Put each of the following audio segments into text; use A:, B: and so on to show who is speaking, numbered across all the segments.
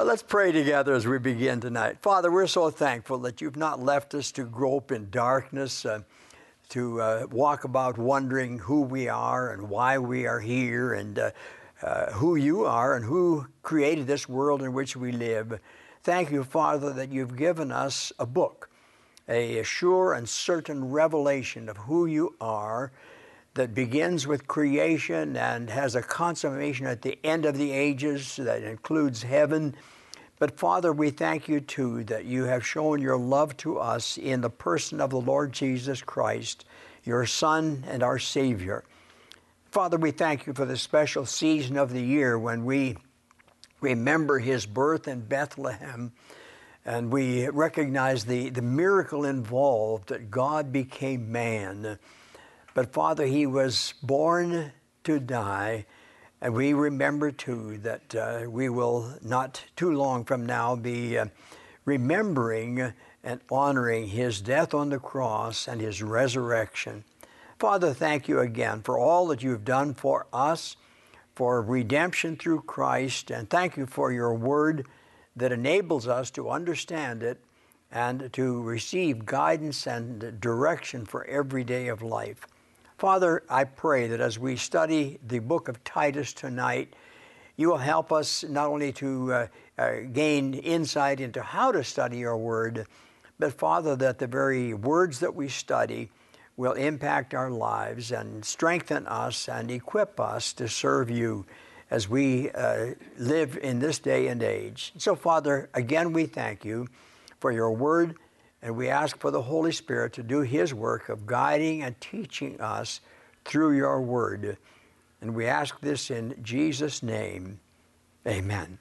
A: Let's pray together as we begin tonight. Father, we're so thankful that you've not left us to grope in darkness, to walk about wondering who we are and why we are here, and who you are and who created this world in which we live. Thank you, Father, that you've given us a book, a sure and certain revelation of who you are, that begins with creation and has a consummation at the end of the ages that includes heaven. But Father, we thank you too that you have shown your love to us in the person of the Lord Jesus Christ, your Son and our Savior. Father, we thank you for the special season of the year when we remember his birth in Bethlehem, and we recognize the miracle involved that God became man. But Father, he was born to die, and we remember too that we will not too long from now be remembering and honoring his death on the cross and his resurrection. Father, thank you again for all that you've done for us, for redemption through Christ, and thank you for your word that enables us to understand it and to receive guidance and direction for every day of life. Father, I pray that as we study the book of Titus tonight, you will help us not only to gain insight into how to study your word, but Father, that the very words that we study will impact our lives and strengthen us and equip us to serve you as we live in this day and age. So Father, again we thank you for your word, and we ask for the Holy Spirit to do his work of guiding and teaching us through your word. And we ask this in Jesus' name. Amen.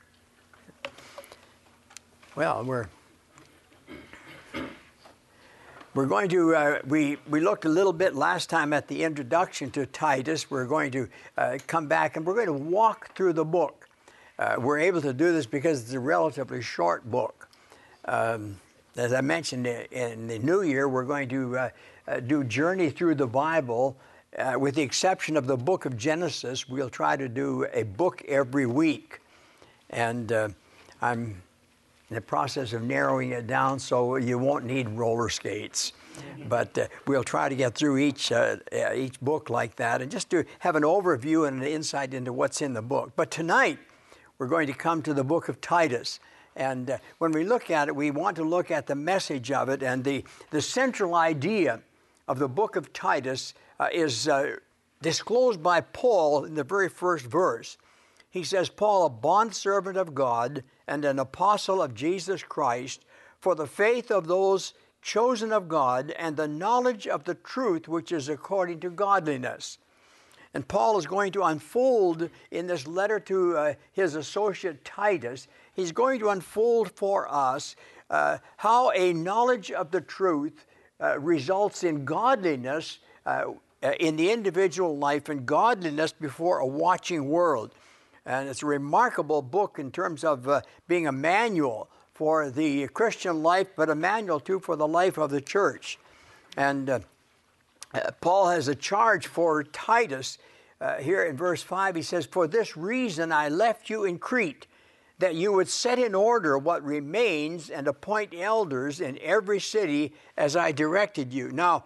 A: Well, we're going to, we looked a little bit last time at the introduction to Titus. We're going to come back and we're going to walk through the book. We're able to do this because it's a relatively short book. As I mentioned, in the new year, we're going to do Journey Through the Bible. With the exception of the book of Genesis, we'll try to do a book every week. And I'm in the process of narrowing it down so you won't need roller skates. But we'll try to get through each book like that and just to have an overview and an insight into what's in the book. But tonight, we're going to come to the book of Titus. And when we look at it, we want to look at the message of it. And the central idea of the book of Titus is disclosed by Paul in the very first verse. He says, Paul, a bondservant of God and an apostle of Jesus Christ, for the faith of those chosen of God and the knowledge of the truth which is according to godliness. And Paul is going to unfold in this letter to his associate Titus, he's going to unfold for us how a knowledge of the truth results in godliness in the individual life and godliness before a watching world. And it's a remarkable book in terms of being a manual for the Christian life, but a manual too for the life of the church. And Paul has a charge for Titus. Here in verse 5, he says, for this reason I left you in Crete, that you would set in order what remains and appoint elders in every city as I directed you. Now,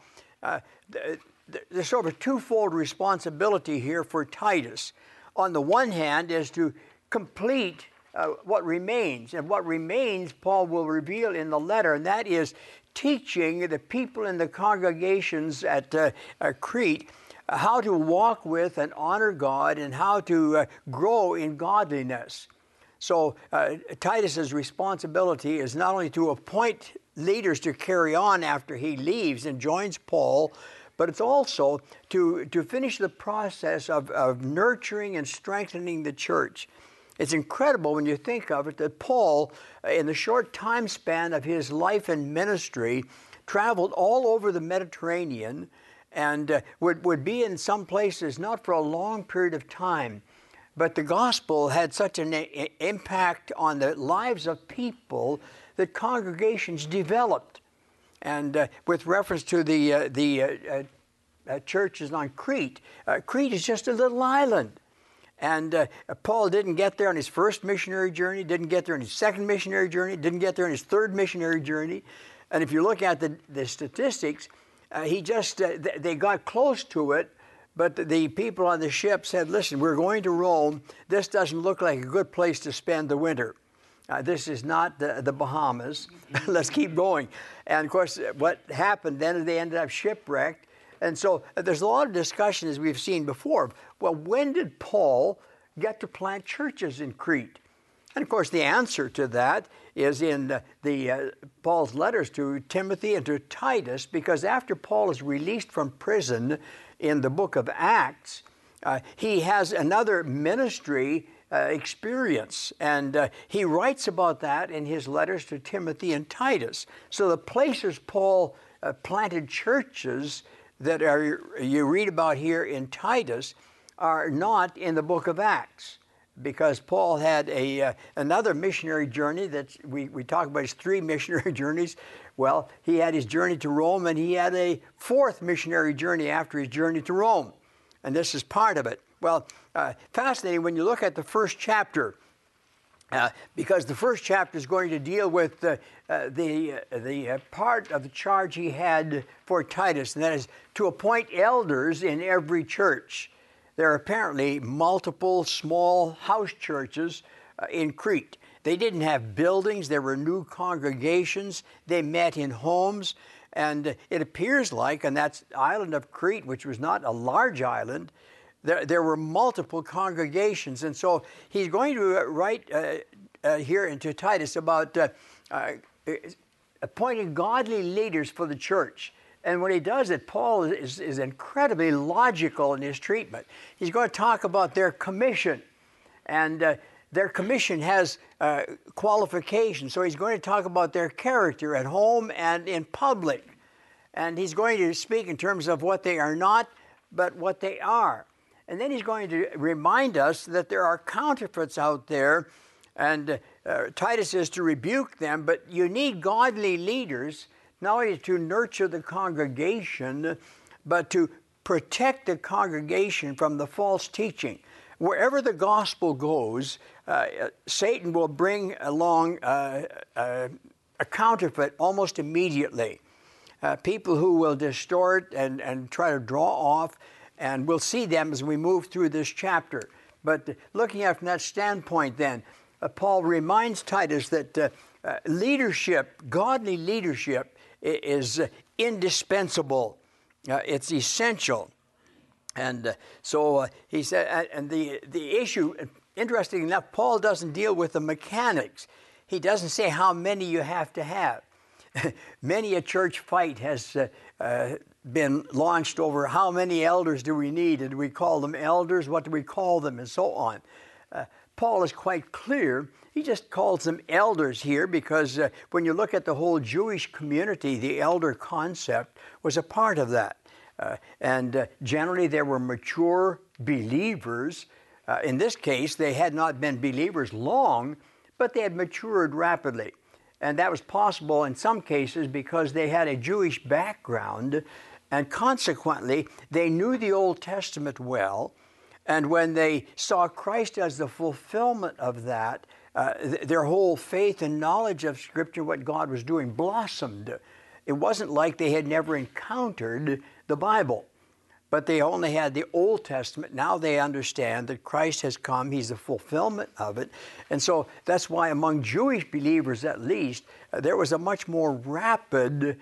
A: there's sort of a twofold responsibility here for Titus. On the one hand is to complete what remains. And what remains, Paul will reveal in the letter, and that is teaching the people in the congregations at Crete how to walk with and honor God and how to grow in godliness. So Titus's responsibility is not only to appoint leaders to carry on after he leaves and joins Paul, but it's also to finish the process of nurturing and strengthening the church. It's incredible when you think of it that Paul, in the short time span of his life and ministry, traveled all over the Mediterranean and would be in some places not for a long period of time. But the gospel had such an impact on the lives of people that congregations developed. And with reference to the churches on Crete, Crete is just a little island. And Paul didn't get there on his first missionary journey, didn't get there on his second missionary journey, didn't get there on his third missionary journey. And if you look at the statistics, they got close to it, but the people on the ship said, listen, we're going to Rome. This doesn't look like a good place to spend the winter. This is not the Bahamas. Let's keep going. And of course, what happened then is they ended up shipwrecked. And so there's a lot of discussion, as we've seen before. Well, when did Paul get to plant churches in Crete? And of course, the answer to that is in Paul's letters to Timothy and to Titus, because after Paul is released from prison in the book of Acts, he has another ministry experience, and he writes about that in his letters to Timothy and Titus. So the places Paul planted churches that you read about here in Titus are not in the book of Acts, because Paul had another missionary journey that we talk about his 3 missionary journeys. Well, he had his journey to Rome, and he had a 4th missionary journey after his journey to Rome. And this is part of it. Well, fascinating when you look at the first chapter, because the first chapter is going to deal with the part of the charge he had for Titus, and that is to appoint elders in every church. There are apparently multiple small house churches in Crete. They didn't have buildings. There were new congregations. They met in homes. And it appears like, on that island of Crete, which was not a large island, there were multiple congregations. And so he's going to write here into Titus about appointing godly leaders for the church. And when he does it, Paul is incredibly logical in his treatment. He's going to talk about their commission, and their commission has qualifications. So he's going to talk about their character at home and in public. And he's going to speak in terms of what they are not, but what they are. And then he's going to remind us that there are counterfeits out there, and Titus is to rebuke them, but you need godly leaders not only to nurture the congregation, but to protect the congregation from the false teaching. Wherever the gospel goes, Satan will bring along a counterfeit almost immediately. People who will distort and try to draw off, and we'll see them as we move through this chapter. But looking at it from that standpoint then, Paul reminds Titus that leadership, godly leadership, is indispensable. It's essential. And so he said, and the issue, interesting enough, Paul doesn't deal with the mechanics. He doesn't say how many you have to have. Many a church fight has been launched over how many elders do we need, and do we call them elders, what do we call them, and so on. Paul is quite clear. He just calls them elders here because when you look at the whole Jewish community, the elder concept was a part of that. And generally there were mature believers. In this case, they had not been believers long, but they had matured rapidly. And that was possible in some cases because they had a Jewish background, and consequently, they knew the Old Testament well. And when they saw Christ as the fulfillment of that, their whole faith and knowledge of Scripture, what God was doing, blossomed. It wasn't like they had never encountered the Bible, but they only had the Old Testament. Now they understand that Christ has come. He's the fulfillment of it. And so that's why among Jewish believers, at least, there was a much more rapid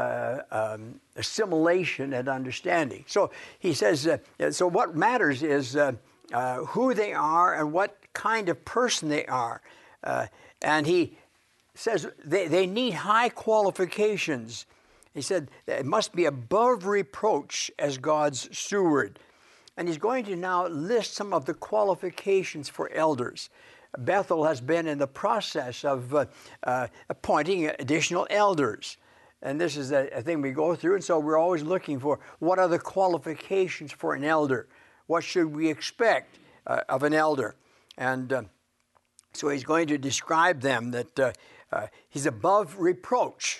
A: assimilation and understanding. So he says, so what matters is who they are and what kind of person they are. And he says they need high qualifications. He said it must be above reproach as God's steward. And he's going to now list some of the qualifications for elders. Bethel has been in the process of appointing additional elders. And this is a thing we go through, and so we're always looking for what are the qualifications for an elder? What should we expect of an elder? And so he's going to describe them that he's above reproach.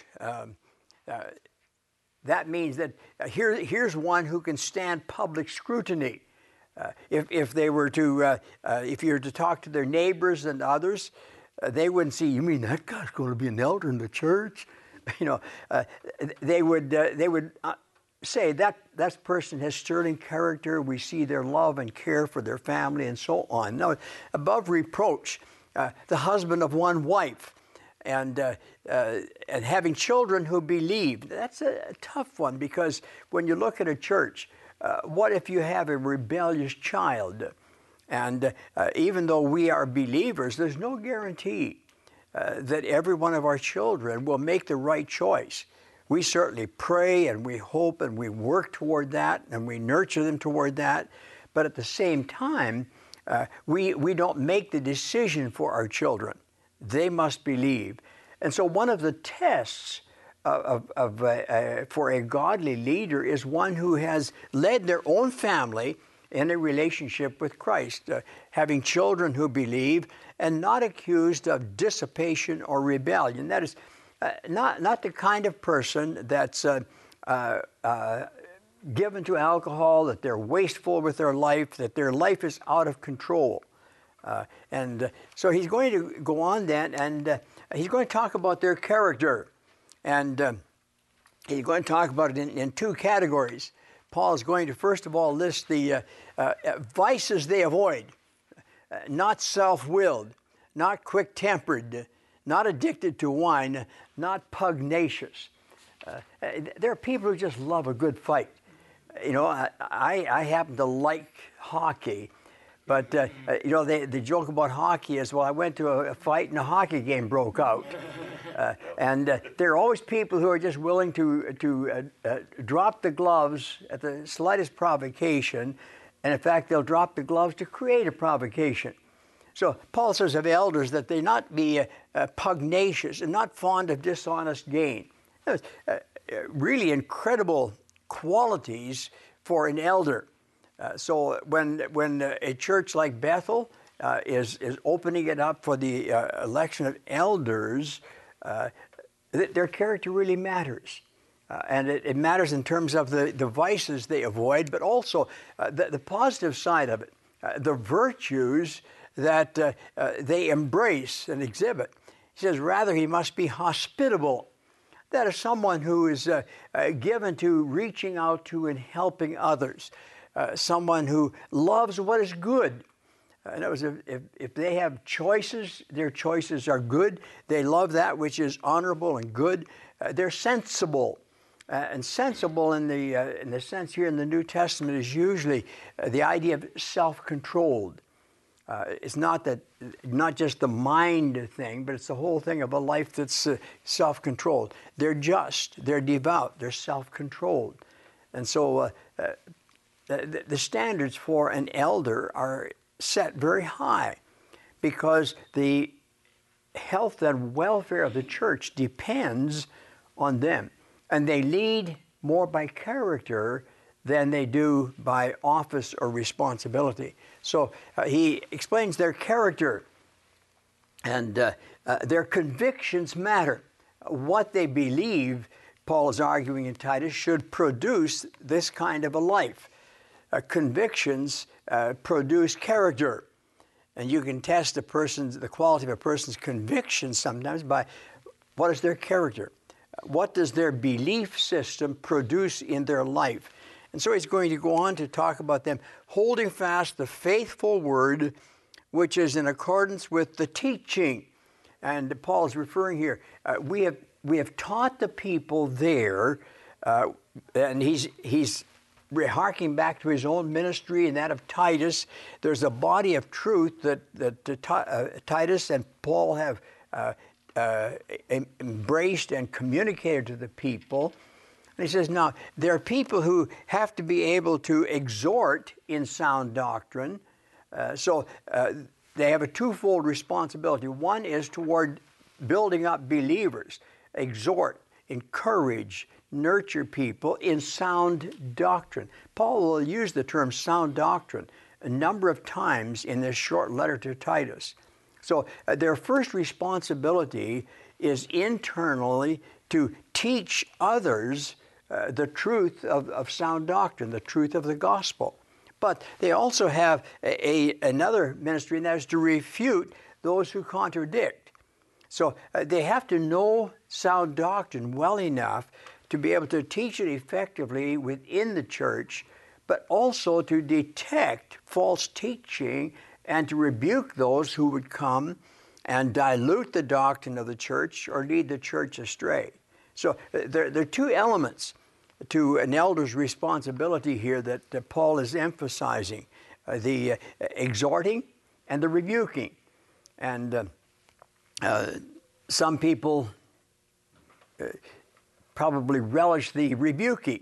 A: That means that here's one who can stand public scrutiny. If they were to, if you were to talk to their neighbors and others, they wouldn't see, you mean that guy's going to be an elder in the church? You know, they would say that person has sterling character. We see their love and care for their family and so on. Now, above reproach, the husband of one wife, and having children who believe. That's a tough one, because when you look at a church, what if you have a rebellious child? And even though we are believers, there's no guarantee that every one of our children will make the right choice. We certainly pray and we hope and we work toward that and we nurture them toward that. But at the same time, we don't make the decision for our children. They must believe. And so one of the tests for a godly leader is one who has led their own family in a relationship with Christ, having children who believe and not accused of dissipation or rebellion. That is not the kind of person that's given to alcohol, that they're wasteful with their life, that their life is out of control. So he's going to go on then, and he's going to talk about their character. And he's going to talk about it in two categories. Paul is going to, first of all, list the vices they avoid. Not self-willed, not quick-tempered, not addicted to wine, not pugnacious. There are people who just love a good fight. You know, I happen to like hockey. But, you know, the joke about hockey is, well, I went to a fight and a hockey game broke out. And there are always people who are just willing to drop the gloves at the slightest provocation. And, in fact, they'll drop the gloves to create a provocation. So Paul says of elders that they not be pugnacious and not fond of dishonest gain. Really incredible qualities for an elder. So when a church like Bethel is opening it up for the election of elders, their character really matters. And it matters in terms of the vices they avoid, but also the positive side of it, the virtues that they embrace and exhibit. He says, rather, he must be hospitable. That is someone who is given to reaching out to and helping others. Someone who loves what is good. In other words, if they have choices, their choices are good. They love that which is honorable and good. They're sensible. And sensible in the sense here in the New Testament is usually the idea of self-controlled. It's not just the mind thing, but it's the whole thing of a life that's self-controlled. They're just, they're devout, they're self-controlled. And so the standards for an elder are set very high because the health and welfare of the church depends on them. And they lead more by character than they do by office or responsibility. So he explains their character, and their convictions matter. What they believe, Paul is arguing in Titus, should produce this kind of a life. Convictions produce character. And you can test the quality of a person's conviction sometimes by what is their character? What does their belief system produce in their life? And so he's going to go on to talk about them holding fast the faithful word, which is in accordance with the teaching. And Paul is referring here, we have taught the people there, and he's harking back to his own ministry and that of Titus. There's a body of truth that Titus and Paul have embraced and communicated to the people. And he says, now, there are people who have to be able to exhort in sound doctrine. So they have a twofold responsibility. One is toward building up believers, exhort, encourage, nurture people in sound doctrine. Paul will use the term sound doctrine a number of times in this short letter to Titus. So their first responsibility is internally to teach others the truth of sound doctrine, the truth of the gospel. But they also have another ministry, and that is to refute those who contradict. So they have to know sound doctrine well enough to be able to teach it effectively within the church, but also to detect false teaching and to rebuke those who would come and dilute the doctrine of the church or lead the church astray. So there are two elements to an elder's responsibility here that Paul is emphasizing, the exhorting and the rebuking. And some people probably relish the rebuking.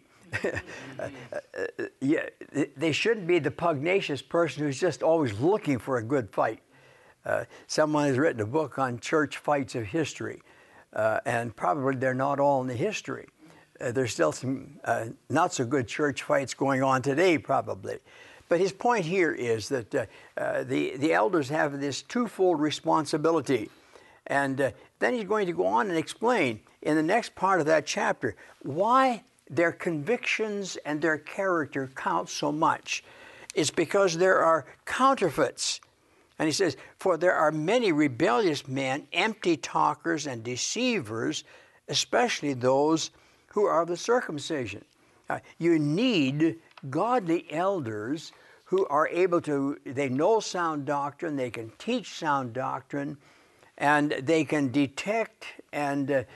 A: Yeah, they shouldn't be the pugnacious person who's just always looking for a good fight. Someone has written a book on church fights of history, and probably they're not all in the history. There's still some not so good church fights going on today, probably. But his point here is that the elders have this twofold responsibility. And then he's going to go on and explain in the next part of that chapter why their convictions and their character count so much. It's because there are counterfeits. And he says, for there are many rebellious men, empty talkers and deceivers, especially those who are of the circumcision. You need godly elders who are able to, they know sound doctrine, they can teach sound doctrine, and they can detect and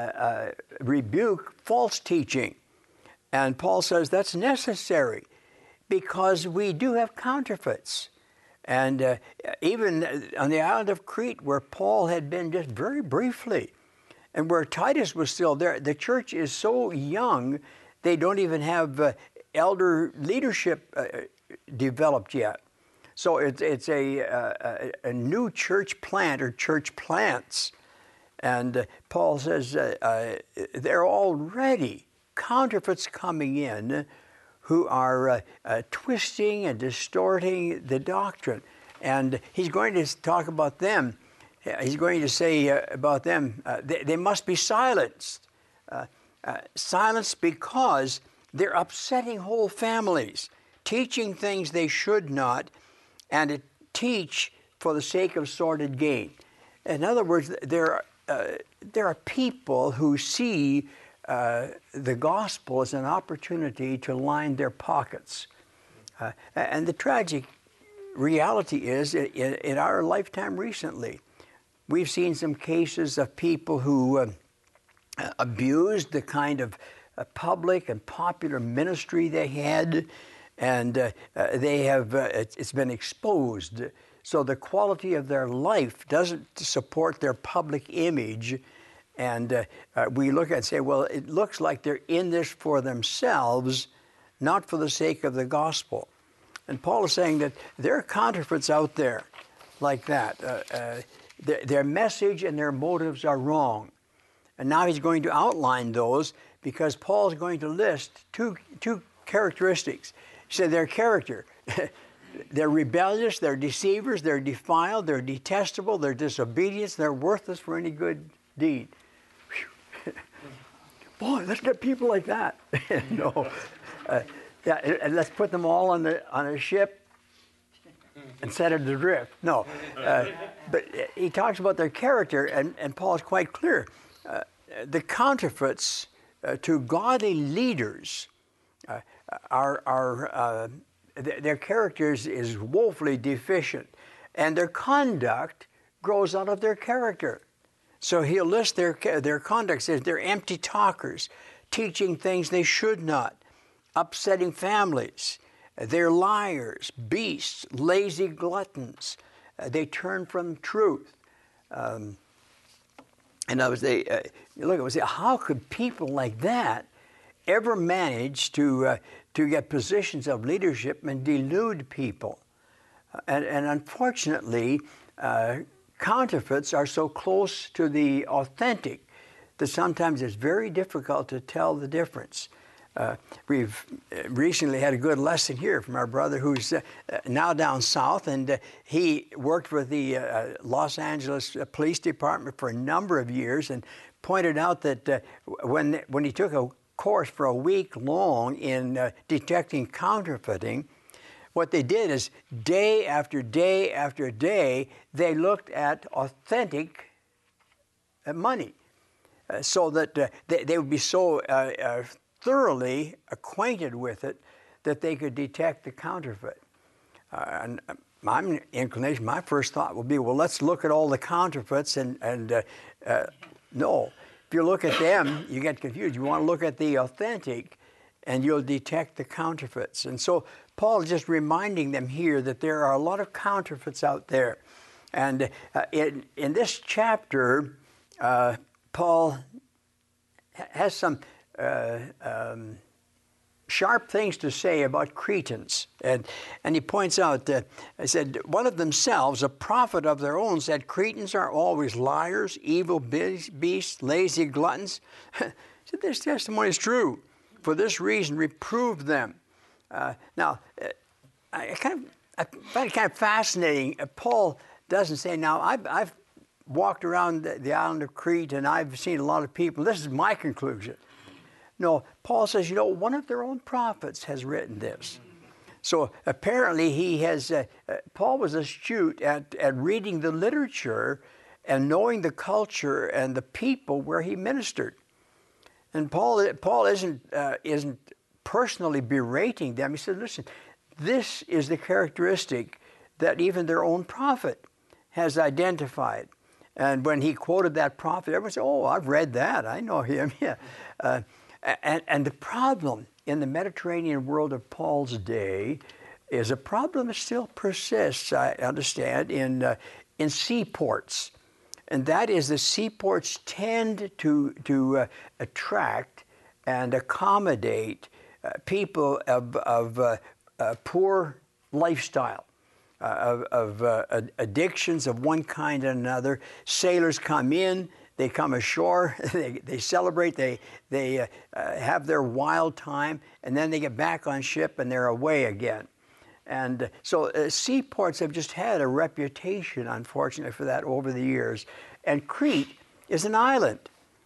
A: rebuke false teaching. And Paul says that's necessary because we do have counterfeits. And even on the island of Crete, where Paul had been just very briefly, and where Titus was still there, the church is so young, they don't even have elder leadership developed yet. So it's a new church plant or church plants. And Paul says there are already counterfeits coming in who are twisting and distorting the doctrine. And he's going to talk about them. He's going to say about them, they must be silenced. Silenced because they're upsetting whole families, teaching things they should not, and to teach for the sake of sordid gain. In other words, there are people who see the gospel as an opportunity to line their pockets. And the tragic reality is, in our lifetime recently, we've seen some cases of people who abused the kind of public and popular ministry they had, and they have it's been exposed. So the quality of their life doesn't support their public image, and we look at and say, well, it looks like they're in this for themselves, not for the sake of the gospel. And Paul is saying that there are counterfeits out there like that. Their message and their motives are wrong. And now he's going to outline those because Paul's going to list two characteristics. He said their character. They're rebellious, they're deceivers, they're defiled, they're detestable, they're disobedient, they're worthless for any good deed. Boy, let's get people like that. No. Yeah, and let's put them all on a ship and set it adrift. No. But he talks about their character, and Paul is quite clear. The counterfeits to godly leaders are their characters is woefully deficient, and their conduct grows out of their character. So he'll list their conduct, says they're empty talkers, teaching things they should not, upsetting families, they're liars, beasts, lazy gluttons, they turn from truth. And I was you look, I would say, how could people like that ever manage to get positions of leadership and delude people? And unfortunately, counterfeits are so close to the authentic that sometimes it's very difficult to tell the difference. We've recently had a good lesson here from our brother who's now down south, and he worked with the Los Angeles Police Department for a number of years and pointed out that when he took a course for a week long in detecting counterfeiting, what they did is day after day after day, they looked at authentic money so that they would be so thoroughly acquainted with it that they could detect the counterfeit. And my inclination, my first thought would be, well, let's look at all the counterfeits no. If you look at them, you get confused. You want to look at the authentic, and you'll detect the counterfeits. And so Paul is just reminding them here that there are a lot of counterfeits out there. And in this chapter, Paul has some sharp things to say about Cretans. And he points out, he said, one of themselves, a prophet of their own, said, Cretans are always liars, evil beasts, lazy gluttons. He said, this testimony is true. For this reason, reprove them. Now, I find it kind of fascinating. Paul doesn't say, now, I've walked around the island of Crete and I've seen a lot of people. This is my conclusion. No, Paul says, one of their own prophets has written this. So apparently he has, Paul was astute at reading the literature and knowing the culture and the people where he ministered. And Paul isn't personally berating them. He said, listen, this is the characteristic that even their own prophet has identified. And when he quoted that prophet, everyone said, oh, I've read that. I know him. Yeah. And the problem in the Mediterranean world of Paul's day is a problem that still persists, I understand, in seaports. And that is the seaports tend to attract and accommodate people of poor lifestyle, of addictions of one kind and another. Sailors come in, they come ashore, they celebrate, they have their wild time, and then they get back on ship and they're away again. And so seaports have just had a reputation, unfortunately, for that over the years. And Crete is an island.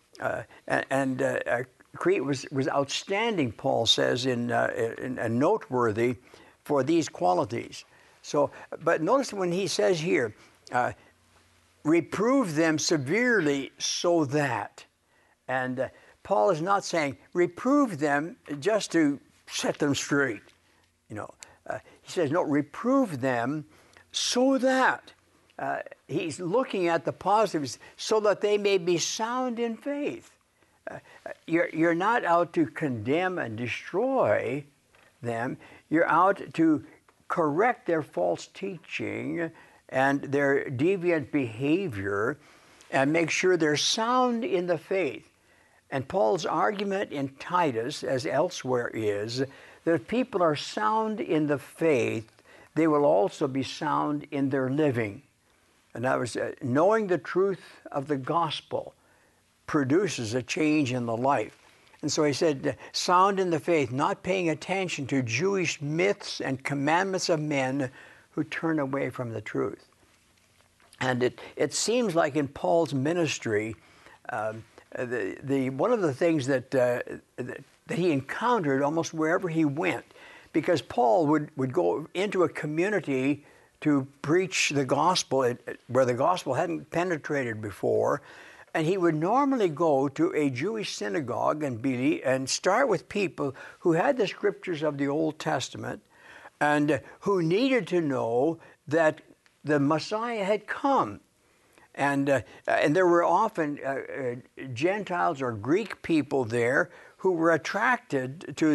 A: Crete was outstanding, Paul says, and noteworthy for these qualities. So, but notice when he says here, reprove them severely so that. And Paul is not saying reprove them just to set them straight. He says, no, reprove them so that. He's looking at the positives so that they may be sound in faith. You're not out to condemn and destroy them. You're out to correct their false teaching and their deviant behavior and make sure they're sound in the faith. And Paul's argument in Titus, as elsewhere, is that if people are sound in the faith, they will also be sound in their living. In other words, knowing the truth of the gospel produces a change in the life. And so he said, sound in the faith, not paying attention to Jewish myths and commandments of men who turn away from the truth. And it seems like in Paul's ministry, one of the things that he encountered almost wherever he went, because Paul would go into a community to preach the gospel where the gospel hadn't penetrated before, and he would normally go to a Jewish synagogue and start with people who had the scriptures of the Old Testament and who needed to know that the Messiah had come. And there were often Gentiles or Greek people there who were attracted to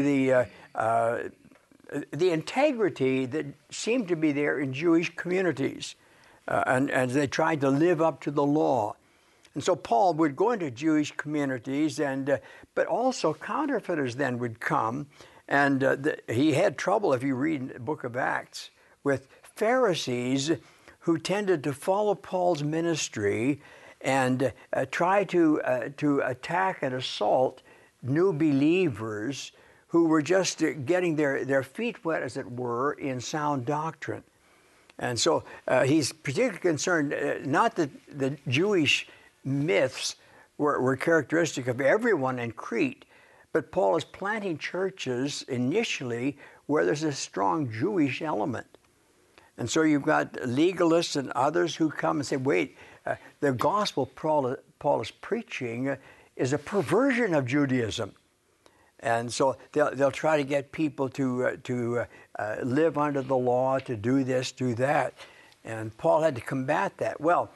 A: the integrity that seemed to be there in Jewish communities. And they tried to live up to the law. And so Paul would go into Jewish communities, but also counterfeiters then would come. And he had trouble, if you read in the book of Acts, with Pharisees who tended to follow Paul's ministry and try to attack and assault new believers who were just getting their feet wet, as it were, in sound doctrine. And so he's particularly concerned, not that the Jewish myths were characteristic of everyone in Crete, but Paul is planting churches initially where there's a strong Jewish element. And so you've got legalists and others who come and say, wait, the gospel Paul is preaching is a perversion of Judaism. And so they'll try to get people to live under the law, to do this, do that. And Paul had to combat that. Well,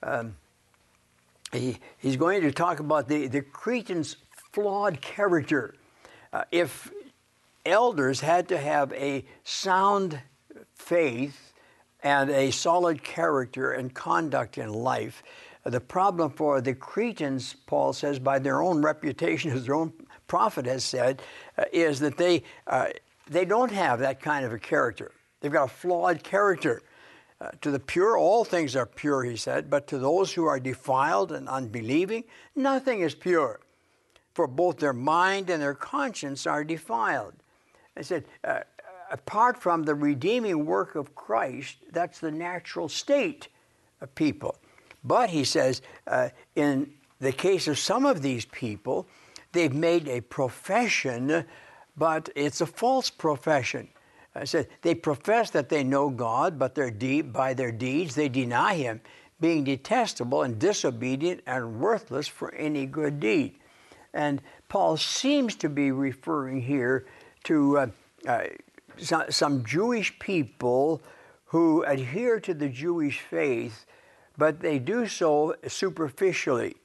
A: he's going to talk about the Cretans' flawed character. If elders had to have a sound faith and a solid character and conduct in life, the problem for the Cretans, Paul says, by their own reputation, as their own prophet has said, is that they don't have that kind of a character. They've got a flawed character. To the pure, all things are pure, he said, but to those who are defiled and unbelieving, nothing is pure. For both their mind and their conscience are defiled. I said, apart from the redeeming work of Christ, that's the natural state of people. But he says, in the case of some of these people, they've made a profession, but it's a false profession. I said, they profess that they know God, but by their deeds they deny Him, being detestable and disobedient and worthless for any good deed. And Paul seems to be referring here to some Jewish people who adhere to the Jewish faith, but they do so superficially.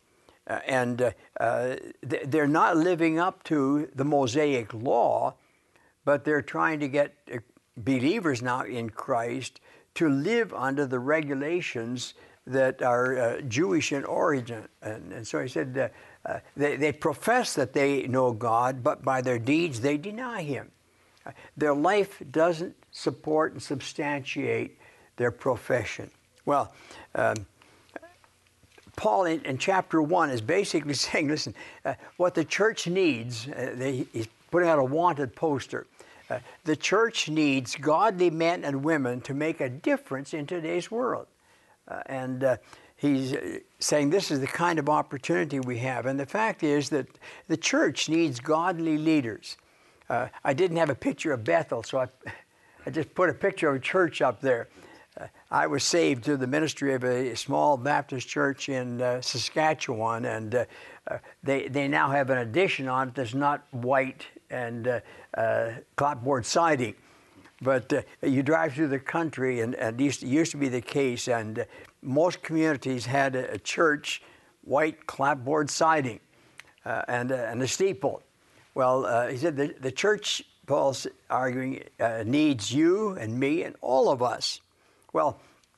A: They're not living up to the Mosaic law, but they're trying to get believers now in Christ to live under the regulations that are Jewish in origin. And so he said they profess that they know God, but by their deeds they deny Him. Their life doesn't support and substantiate their profession. Well, Paul in chapter 1 is basically saying, listen, what the church needs, he's putting out a wanted poster. The church needs godly men and women to make a difference in today's world. He's saying this is the kind of opportunity we have. And the fact is that the church needs godly leaders. I didn't have a picture of Bethel, so I just put a picture of a church up there. I was saved through the ministry of a small Baptist church in Saskatchewan, and they now have an addition on it that's not white and clapboard siding. But you drive through the country, and it used to be the case, and most communities had a church, white clapboard siding, and a steeple. Well, he said the church, Paul's arguing, needs you and me and all of us. Well,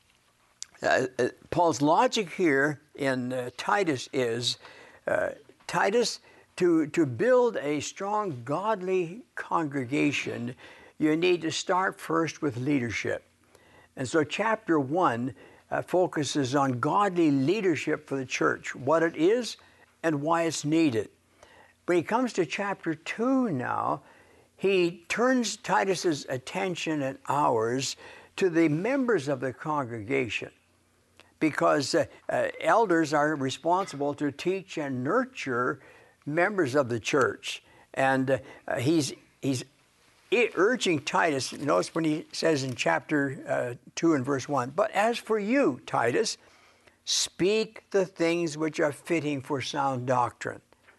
A: Paul's logic here in Titus is, Titus, to build a strong, godly congregation, you need to start first with leadership. And so chapter 1 focuses on godly leadership for the church, what it is and why it's needed. When he comes to chapter 2 now, he turns Titus's attention and ours to the members of the congregation, because elders are responsible to teach and nurture members of the church. And he's urging Titus, notice when he says in chapter 2 and verse 1, "But as for you, Titus, speak the things which are fitting for sound doctrine."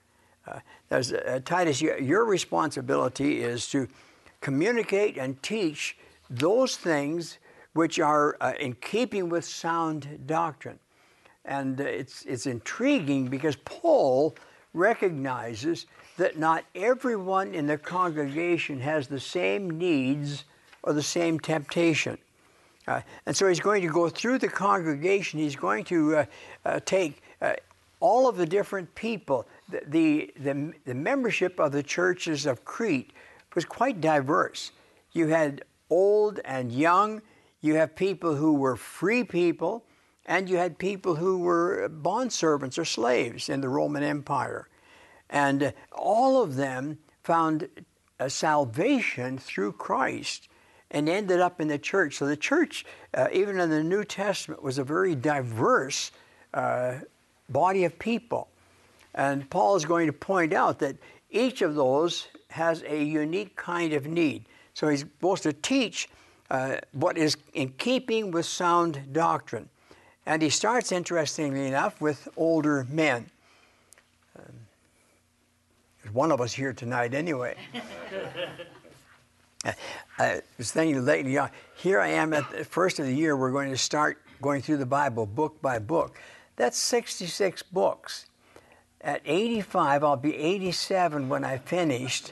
A: Titus, your responsibility is to communicate and teach those things which are in keeping with sound doctrine. And it's intriguing because Paul recognizes that not everyone in the congregation has the same needs or the same temptation. And so he's going to go through the congregation. He's going to take all of the different people. The membership of the churches of Crete was quite diverse. You had old and young. You have people who were free people, and you had people who were bondservants or slaves in the Roman Empire. And all of them found a salvation through Christ and ended up in the church. So the church, even in the New Testament, was a very diverse body of people. And Paul is going to point out that each of those has a unique kind of need. So he's supposed to teach what is in keeping with sound doctrine. And he starts, interestingly enough, with older men. There's one of us here tonight anyway. I was thinking lately, here I am at the first of the year, we're going to start going through the Bible book by book. That's 66 books. At 85, I'll be 87 when I finished.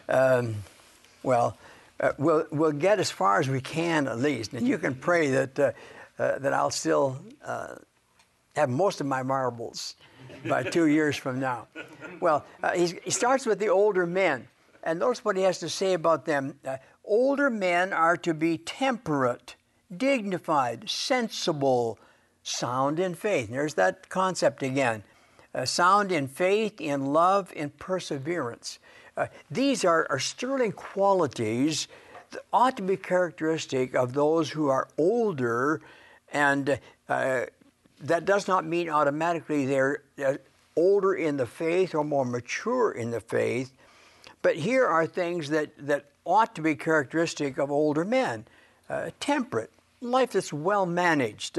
A: We'll get as far as we can at least. And you can pray that I'll still have most of my marbles by 2 years from now. Well, he starts with the older men. And notice what he has to say about them. Older men are to be temperate, dignified, sensible, sound in faith. And there's that concept again. Sound in faith, in love, in perseverance. These are sterling qualities that ought to be characteristic of those who are older, and that does not mean automatically they're older in the faith or more mature in the faith, but here are things that ought to be characteristic of older men. Temperate, life that's well managed,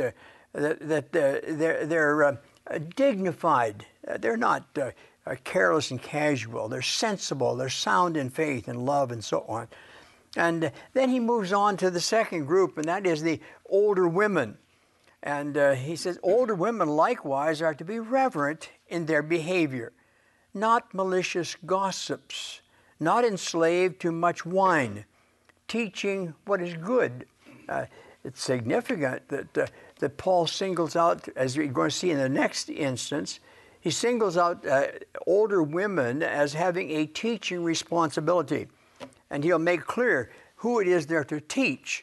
A: they're dignified. They're not careless and casual. They're sensible. They're sound in faith and love and so on. And then he moves on to the second group, and that is the older women. And he says, older women likewise are to be reverent in their behavior, not malicious gossips, not enslaved to much wine, teaching what is good. It's significant that Paul singles out, as we're going to see in the next instance, he singles out older women as having a teaching responsibility. And he'll make clear who it is they're to teach.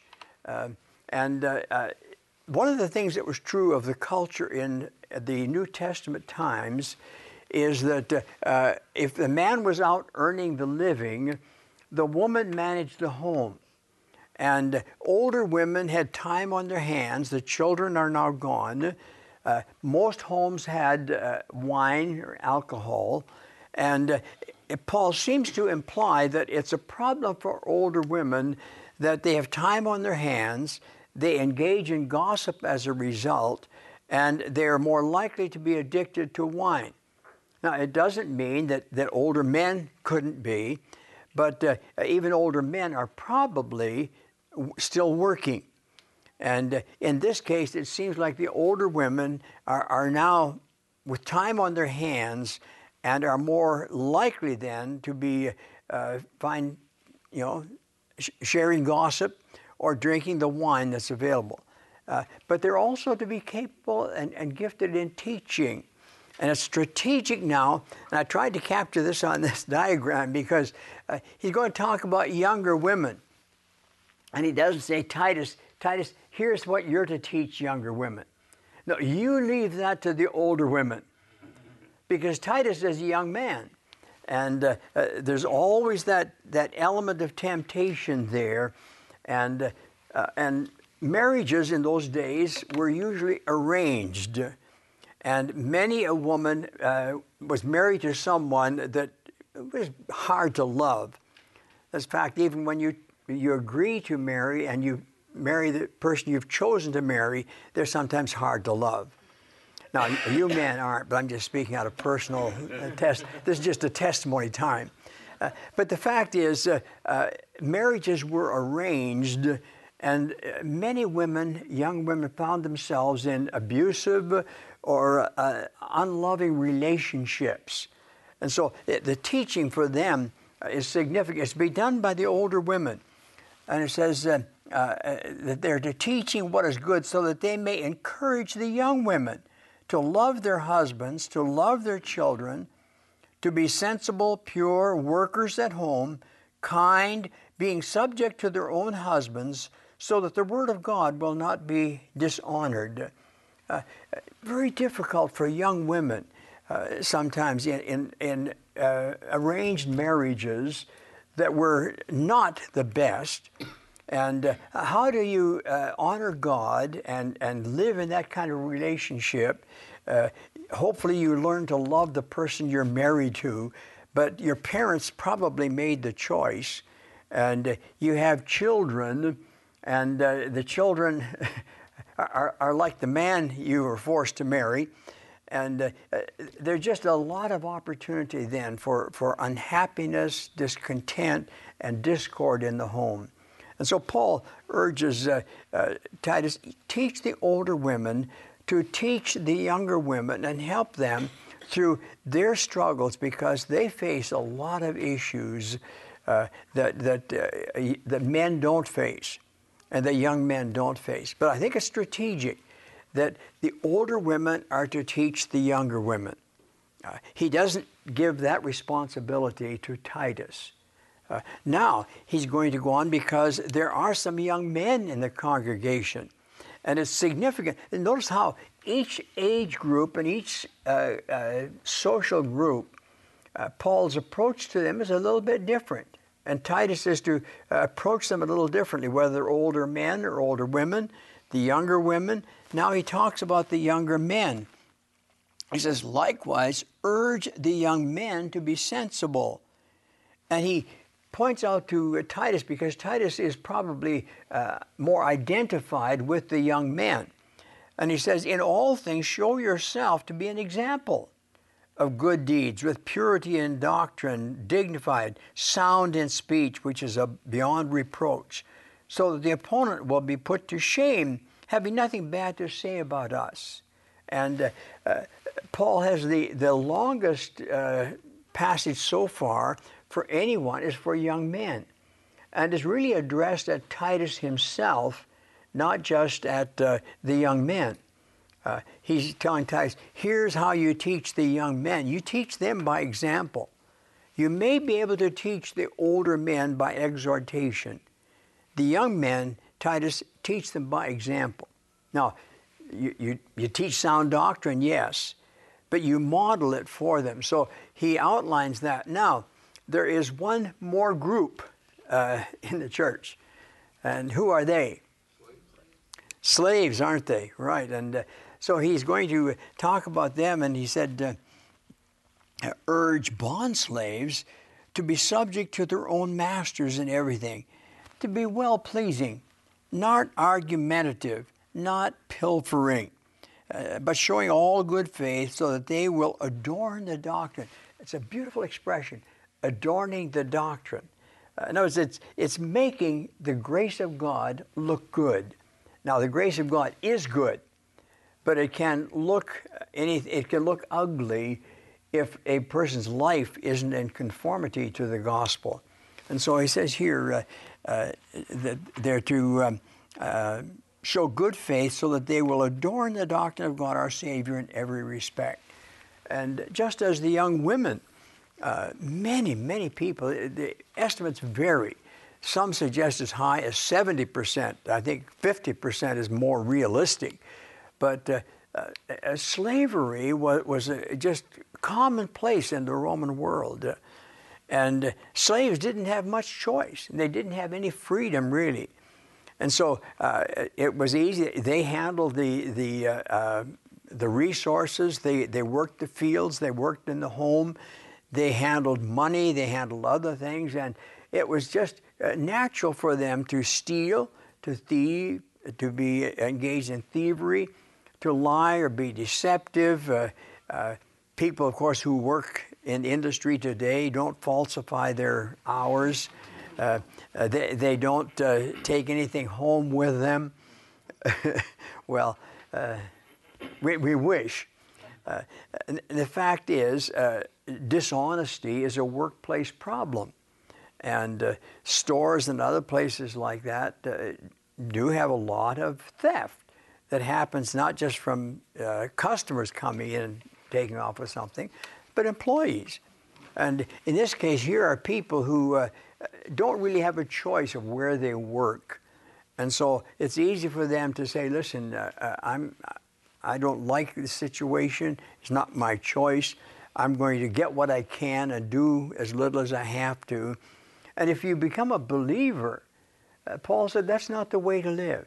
A: One of the things that was true of the culture in the New Testament times is that if the man was out earning the living, the woman managed the home. And older women had time on their hands. The children are now gone. Most homes had wine or alcohol. And Paul seems to imply that it's a problem for older women that they have time on their hands, they engage in gossip as a result, and they're more likely to be addicted to wine. Now, it doesn't mean that older men couldn't be, but even older men are probably still working. And in this case, it seems like the older women are now with time on their hands and are more likely then to be sharing gossip or drinking the wine that's available. But they're also to be capable and gifted in teaching. And it's strategic now, and I tried to capture this on this diagram because he's going to talk about younger women. And he doesn't say, Titus, here's what you're to teach younger women. No, you leave that to the older women. Because Titus is a young man. And there's always that element of temptation there. And marriages in those days were usually arranged. And many a woman was married to someone that was hard to love. In fact, even when you agree to marry and you marry the person you've chosen to marry, they're sometimes hard to love. Now, you men aren't, but I'm just speaking out of personal test. This is just a testimony time. But the fact is, marriages were arranged, and many women, young women, found themselves in abusive or unloving relationships. And so the teaching for them is significant. It's to be done by the older women. And it says that they're to teaching what is good so that they may encourage the young women to love their husbands, to love their children, to be sensible, pure, workers at home, kind, being subject to their own husbands, so that the word of God will not be dishonored. Very difficult for young women sometimes in arranged marriages that were not the best. And how do you honor God and live in that kind of relationship? Hopefully you learn to love the person you're married to, but your parents probably made the choice. and you have children, and the children are like the man you were forced to marry, and there's just a lot of opportunity then for unhappiness, discontent, and discord in the home. And so Paul urges Titus, teach the older women to teach the younger women and help them through their struggles, because they face a lot of issues that men don't face and that young men don't face. But I think it's strategic that the older women are to teach the younger women. He doesn't give that responsibility to Titus. Now he's going to go on, because there are some young men in the congregation, and it's significant. And notice how each age group and each social group, Paul's approach to them is a little bit different. And Titus is to approach them a little differently, whether they're older men or older women, the younger women. Now he talks about the younger men. He says, likewise, urge the young men to be sensible. And he points out to Titus, because Titus is probably more identified with the young men. And he says, in all things, show yourself to be an example of good deeds, with purity in doctrine, dignified, sound in speech, which is beyond reproach, so that the opponent will be put to shame, having nothing bad to say about us. And Paul has the longest passage so far for anyone is for young men, and is really addressed at Titus himself, not just at the young men. He's telling Titus, here's how you teach the young men. You teach them by example. You may be able to teach the older men by exhortation. The young men, Titus, teach them by example. Now, you teach sound doctrine, yes, but you model it for them. So he outlines that. Now, there is one more group in the church. And who are they? Slaves, aren't they? Right. And so he's going to talk about them, and he said, urge bondslaves to be subject to their own masters in everything, to be well-pleasing, not argumentative, not pilfering, but showing all good faith, so that they will adorn the doctrine. It's a beautiful expression, adorning the doctrine. In other words, it's making the grace of God look good. Now, the grace of God is good, but it can look ugly if a person's life isn't in conformity to the gospel. And so he says here that they're to show good faith, so that they will adorn the doctrine of God our Savior in every respect. And just as the young women, many people, the estimates vary. Some suggest as high as 70%. I think 50% is more realistic. But slavery was just commonplace in the Roman world. And slaves didn't have much choice. They didn't have any freedom, really. And so it was easy. They handled the resources. They worked the fields. They worked in the home. They handled money. They handled other things. And it was just natural for them to steal, to thieve, to be engaged in thievery, to lie or be deceptive. People, of course, who work in industry today don't falsify their hours. They don't take anything home with them. Well, we wish. The fact is, dishonesty is a workplace problem. And stores and other places like that do have a lot of theft that happens not just from customers coming in and taking off with something, but employees. And in this case, here are people who don't really have a choice of where they work. And so it's easy for them to say, listen, I don't like the situation. It's not my choice. I'm going to get what I can and do as little as I have to. And if you become a believer, Paul said that's not the way to live.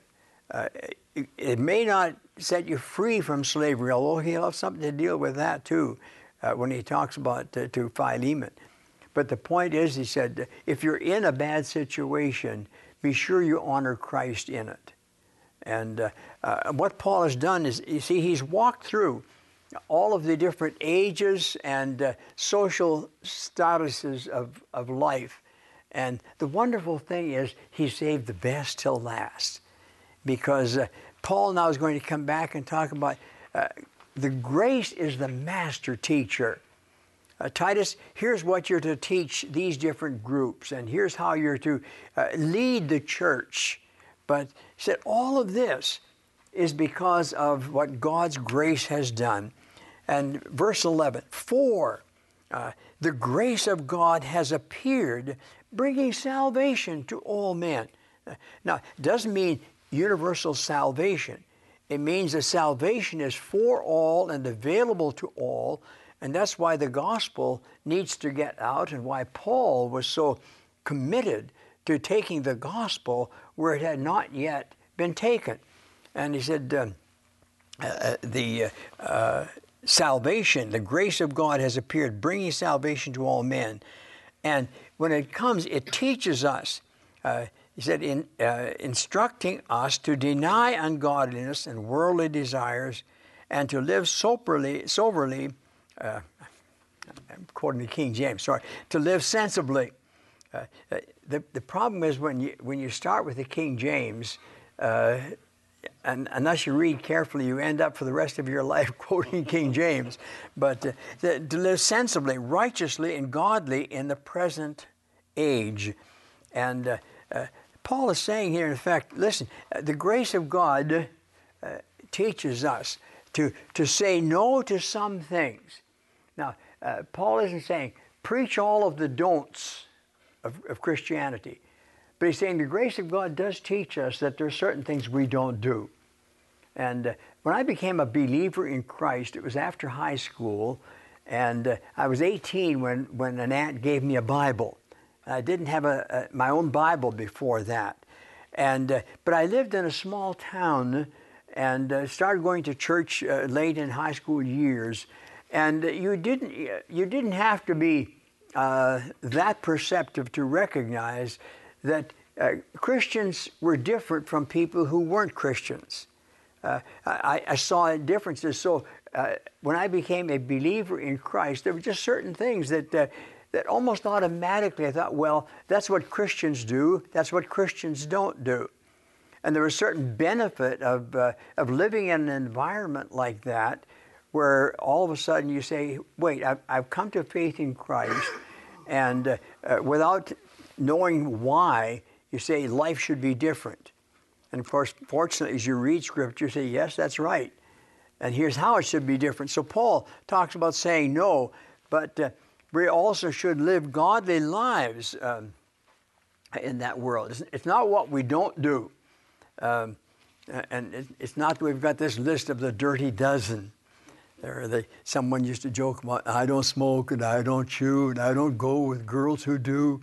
A: It may not set you free from slavery, although he'll have something to deal with that too when he talks about to Philemon. But the point is, he said, if you're in a bad situation, be sure you honor Christ in it. And what Paul has done is, you see, he's walked through all of the different ages and social statuses of life. And the wonderful thing is he saved the best till last. Because Paul now is going to come back and talk about the grace is the master teacher. Titus, here's what you're to teach these different groups, and here's how you're to lead the church. But he said all of this is because of what God's grace has done. And verse 11, for the grace of God has appeared, bringing salvation to all men. Now, it doesn't mean universal salvation. It means that salvation is for all and available to all, and that's why the gospel needs to get out and why Paul was so committed to taking the gospel where it had not yet been taken. And he said, salvation, the grace of God has appeared, bringing salvation to all men. And when it comes, it teaches us, he said, instructing us to deny ungodliness and worldly desires and to live soberly, I'm quoting the King James, sorry, to live sensibly. The problem is when you start with the King James, and unless you read carefully, you end up for the rest of your life quoting King James. But to live sensibly, righteously, and godly in the present age. And Paul is saying here, in fact, listen, the grace of God teaches us to say no to some things. Now, Paul isn't saying, preach all of the don'ts of Christianity. But he's saying the grace of God does teach us that there are certain things we don't do. And when I became a believer in Christ, it was after high school, and I was 18 when an aunt gave me a Bible. I didn't have my own Bible before that. But I lived in a small town and started going to church late in high school years. And you didn't have to be that perceptive to recognize that Christians were different from people who weren't Christians. I saw differences. So when I became a believer in Christ, there were just certain things that almost automatically I thought, well, that's what Christians do. That's what Christians don't do. And there was a certain benefit of living in an environment like that, where all of a sudden you say, wait, I've come to faith in Christ, and without knowing why, you say life should be different. And of course, fortunately, as you read Scripture, you say, yes, that's right. And here's how it should be different. So Paul talks about saying no, but we also should live godly lives in that world. It's not what we don't do. And it's not that we've got this list of the dirty dozen. Someone used to joke about, I don't smoke, and I don't chew, and I don't go with girls who do.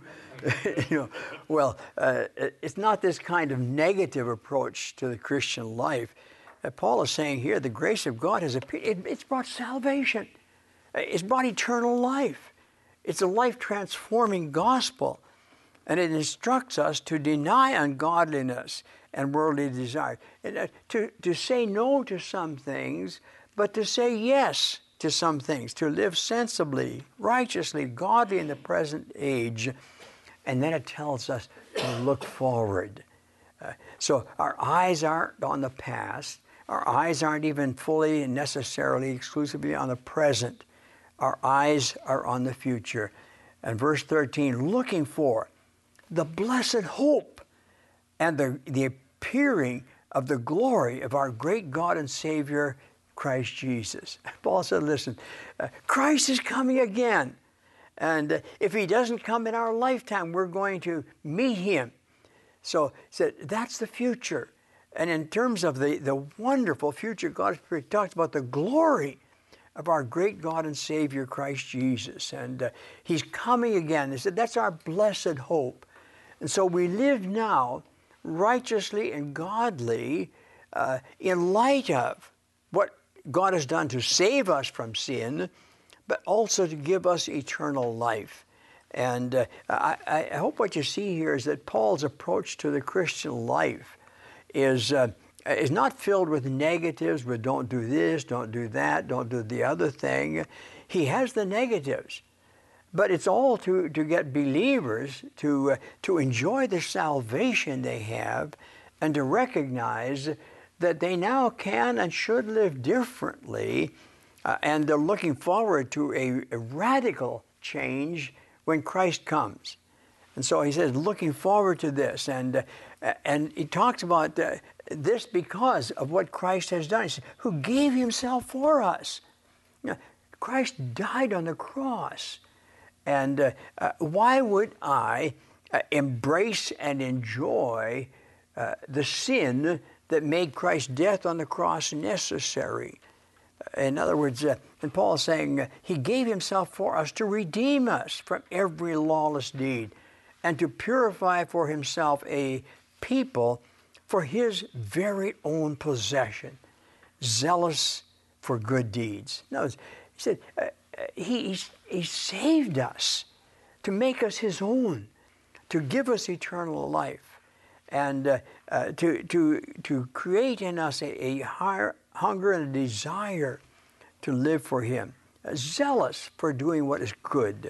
A: Well, it's not this kind of negative approach to the Christian life. Paul is saying here, the grace of God has appeared. It's brought salvation. It's brought eternal life. It's a life-transforming gospel. And it instructs us to deny ungodliness and worldly desire. And, to say no to some things, but to say yes to some things. To live sensibly, righteously, godly in the present age. And then it tells us to look forward. So our eyes aren't on the past. Our eyes aren't even fully and necessarily exclusively on the present. Our eyes are on the future. And verse 13, looking for the blessed hope and the appearing of the glory of our great God and Savior, Christ Jesus. Paul said, listen, Christ is coming again. And if he doesn't come in our lifetime, we're going to meet him. So he said, that's the future. And in terms of the wonderful future, God talks about the glory of our great God and Savior, Christ Jesus. And he's coming again. He said, that's our blessed hope. And so we live now righteously and godly in light of what God has done to save us from sin, but also to give us eternal life. And I hope what you see here is that Paul's approach to the Christian life is not filled with negatives, with don't do this, don't do that, don't do the other thing. He has the negatives, but it's all to get believers to enjoy the salvation they have and to recognize that they now can and should live differently, and they're looking forward to a radical change when Christ comes. And so he says, looking forward to this. And he talks about this because of what Christ has done. He says, who gave himself for us. Now, Christ died on the cross. And why would I embrace and enjoy the sin that made Christ's death on the cross necessary? In other words, and Paul is saying, he gave himself for us to redeem us from every lawless deed and to purify for himself a people for his very own possession, zealous for good deeds. No, he said, he saved us to make us his own, to give us eternal life, and to create in us a higher hunger and a desire to live for him, zealous for doing what is good.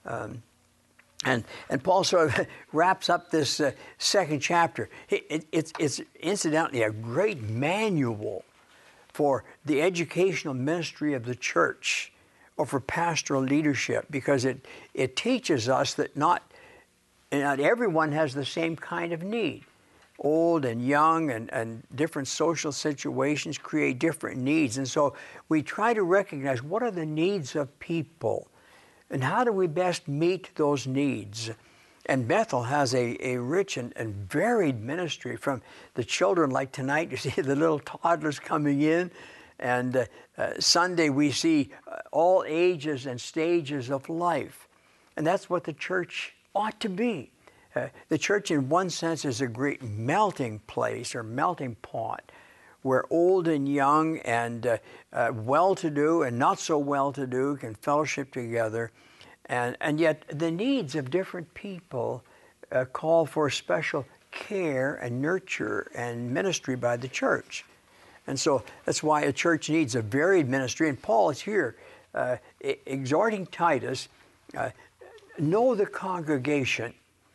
A: And Paul sort of wraps up this second chapter. It's incidentally a great manual for the educational ministry of the church or for pastoral leadership, because it teaches us that not everyone has the same kind of need. Old and young and different social situations create different needs. And so we try to recognize what are the needs of people and how do we best meet those needs. And Bethel has a rich and varied ministry, from the children like tonight. You see the little toddlers coming in. And Sunday we see all ages and stages of life. And that's what the church ought to be. The church in one sense is a great melting place or melting pot where old and young and well-to-do and not so well-to-do can fellowship together. And yet the needs of different people call for special care and nurture and ministry by the church. And so that's why a church needs a varied ministry. And Paul is here exhorting Titus, know the congregation.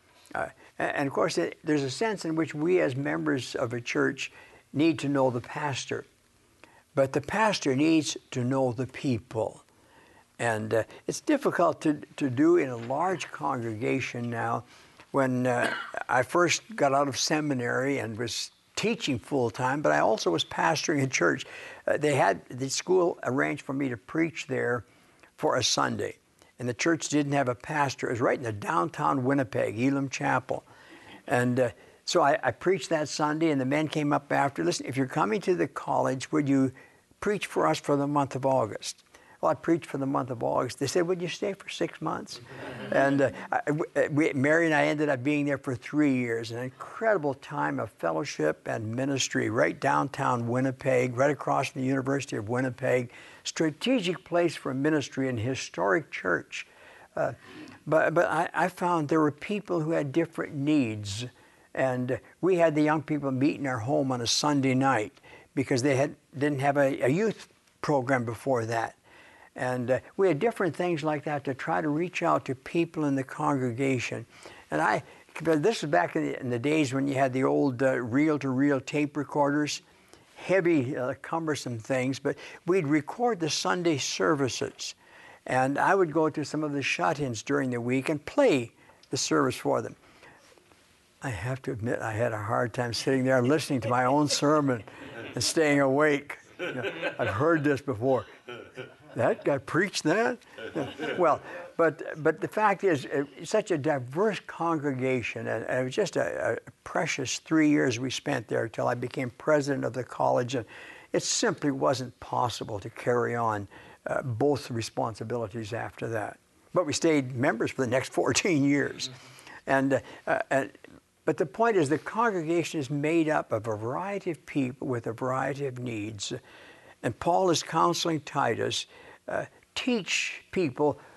A: And of course, there's a sense in which we as members of a church need to know the pastor. But the pastor needs to know the people. And it's difficult to do in a large congregation now. When I first got out of seminary and was teaching full-time, but I also was pastoring a church. They had the school arranged for me to preach there for a Sunday. And the church didn't have a pastor. It was right in the downtown Winnipeg, Elam Chapel. And so I preached that Sunday, and the men came up after. Listen, if you're coming to the college, would you preach for us for the month of August? Well, I preached for the month of August. They said, would you stay for 6 months? And Mary and I ended up being there for 3 years, an incredible time of fellowship and ministry right downtown Winnipeg, right across from the University of Winnipeg. Strategic place for ministry and historic church. But I found there were people who had different needs. And we had the young people meet in our home on a Sunday night because they didn't have a youth program before that. And we had different things like that to try to reach out to people in the congregation. And this is back in the days when you had the old reel-to-reel tape recorders, heavy, cumbersome things, but we'd record the Sunday services. And I would go to some of the shut-ins during the week and play the service for them. I have to admit, I had a hard time sitting there and listening to my own sermon and staying awake. You know, I've heard this before. That guy preached that? Well, but the fact is, it's such a diverse congregation, and it was just a precious 3 years we spent there till I became president of the college, and it simply wasn't possible to carry on both responsibilities after that. But we stayed members for the next 14 years. But the point is, the congregation is made up of a variety of people with a variety of needs. And Paul is counseling Titus, teach people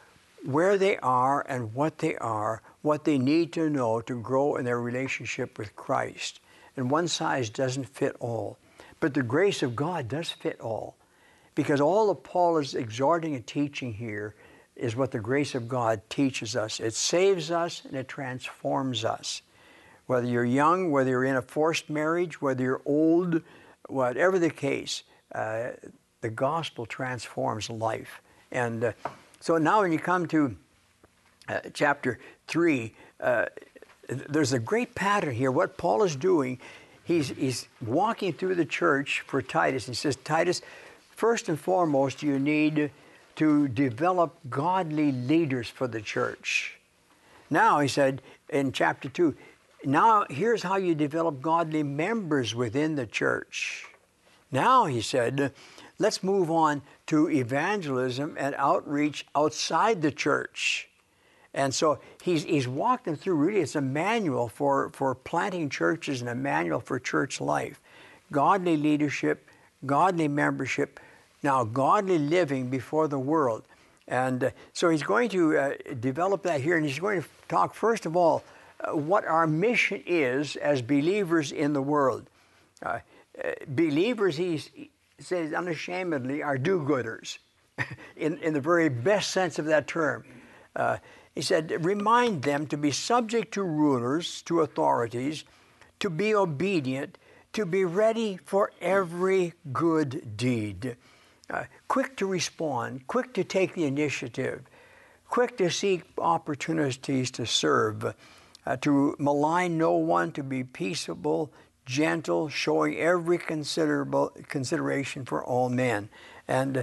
A: where they are and what they need to know to grow in their relationship with Christ. And one size doesn't fit all. But the grace of God does fit all. Because all that Paul is exhorting and teaching here is what the grace of God teaches us. It saves us and it transforms us. Whether you're young, whether you're in a forced marriage, whether you're old, whatever the case, the gospel transforms life. And so now when you come to chapter 3, there's a great pattern here. What Paul is doing, he's walking through the church for Titus. He says, Titus, first and foremost, you need to develop godly leaders for the church. Now, he said in chapter 2, now here's how you develop godly members within the church. Now, he said, let's move on to evangelism and outreach outside the church. And so he's walked them through, really, it's a manual for planting churches and a manual for church life. Godly leadership, godly membership, now godly living before the world. And so he's going to develop that here, and he's going to talk, first of all, what our mission is as believers in the world. Believers, he says unashamedly, are do-gooders, in the very best sense of that term. He said, remind them to be subject to rulers, to authorities, to be obedient, to be ready for every good deed. Quick to respond, quick to take the initiative, quick to seek opportunities to serve, to malign no one, to be peaceable, gentle, showing every consideration for all men. And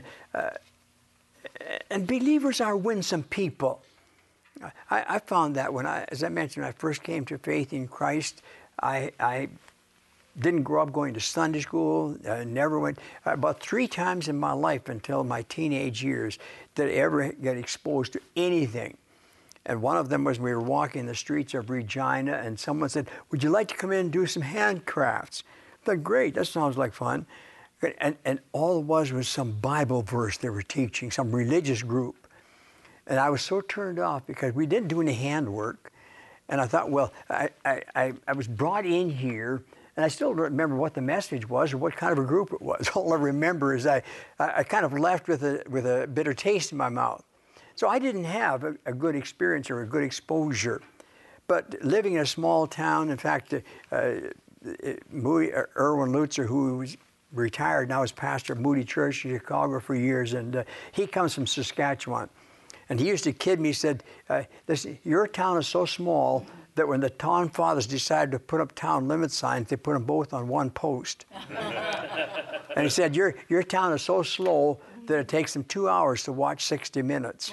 A: believers are winsome people. I found that as I mentioned, when I first came to faith in Christ, I didn't grow up going to Sunday school, never went. About 3 times in my life until my teenage years did I ever get exposed to anything. And one of them was we were walking the streets of Regina, and someone said, would you like to come in and do some handcrafts? I thought, great, that sounds like fun. And all it was some Bible verse they were teaching, some religious group. And I was so turned off because we didn't do any handwork. And I thought, well, I was brought in here, and I still don't remember what the message was or what kind of a group it was. All I remember is I kind of left with a bitter taste in my mouth. So I didn't have a good experience or a good exposure. But living in a small town, in fact, Erwin Lutzer, who was retired now as pastor of Moody Church in Chicago for years, and he comes from Saskatchewan. And he used to kid me, he said, listen, your town is so small that when the town fathers decided to put up town limit signs, they put them both on one post. And he said, your town is so slow that it takes them 2 hours to watch 60 Minutes.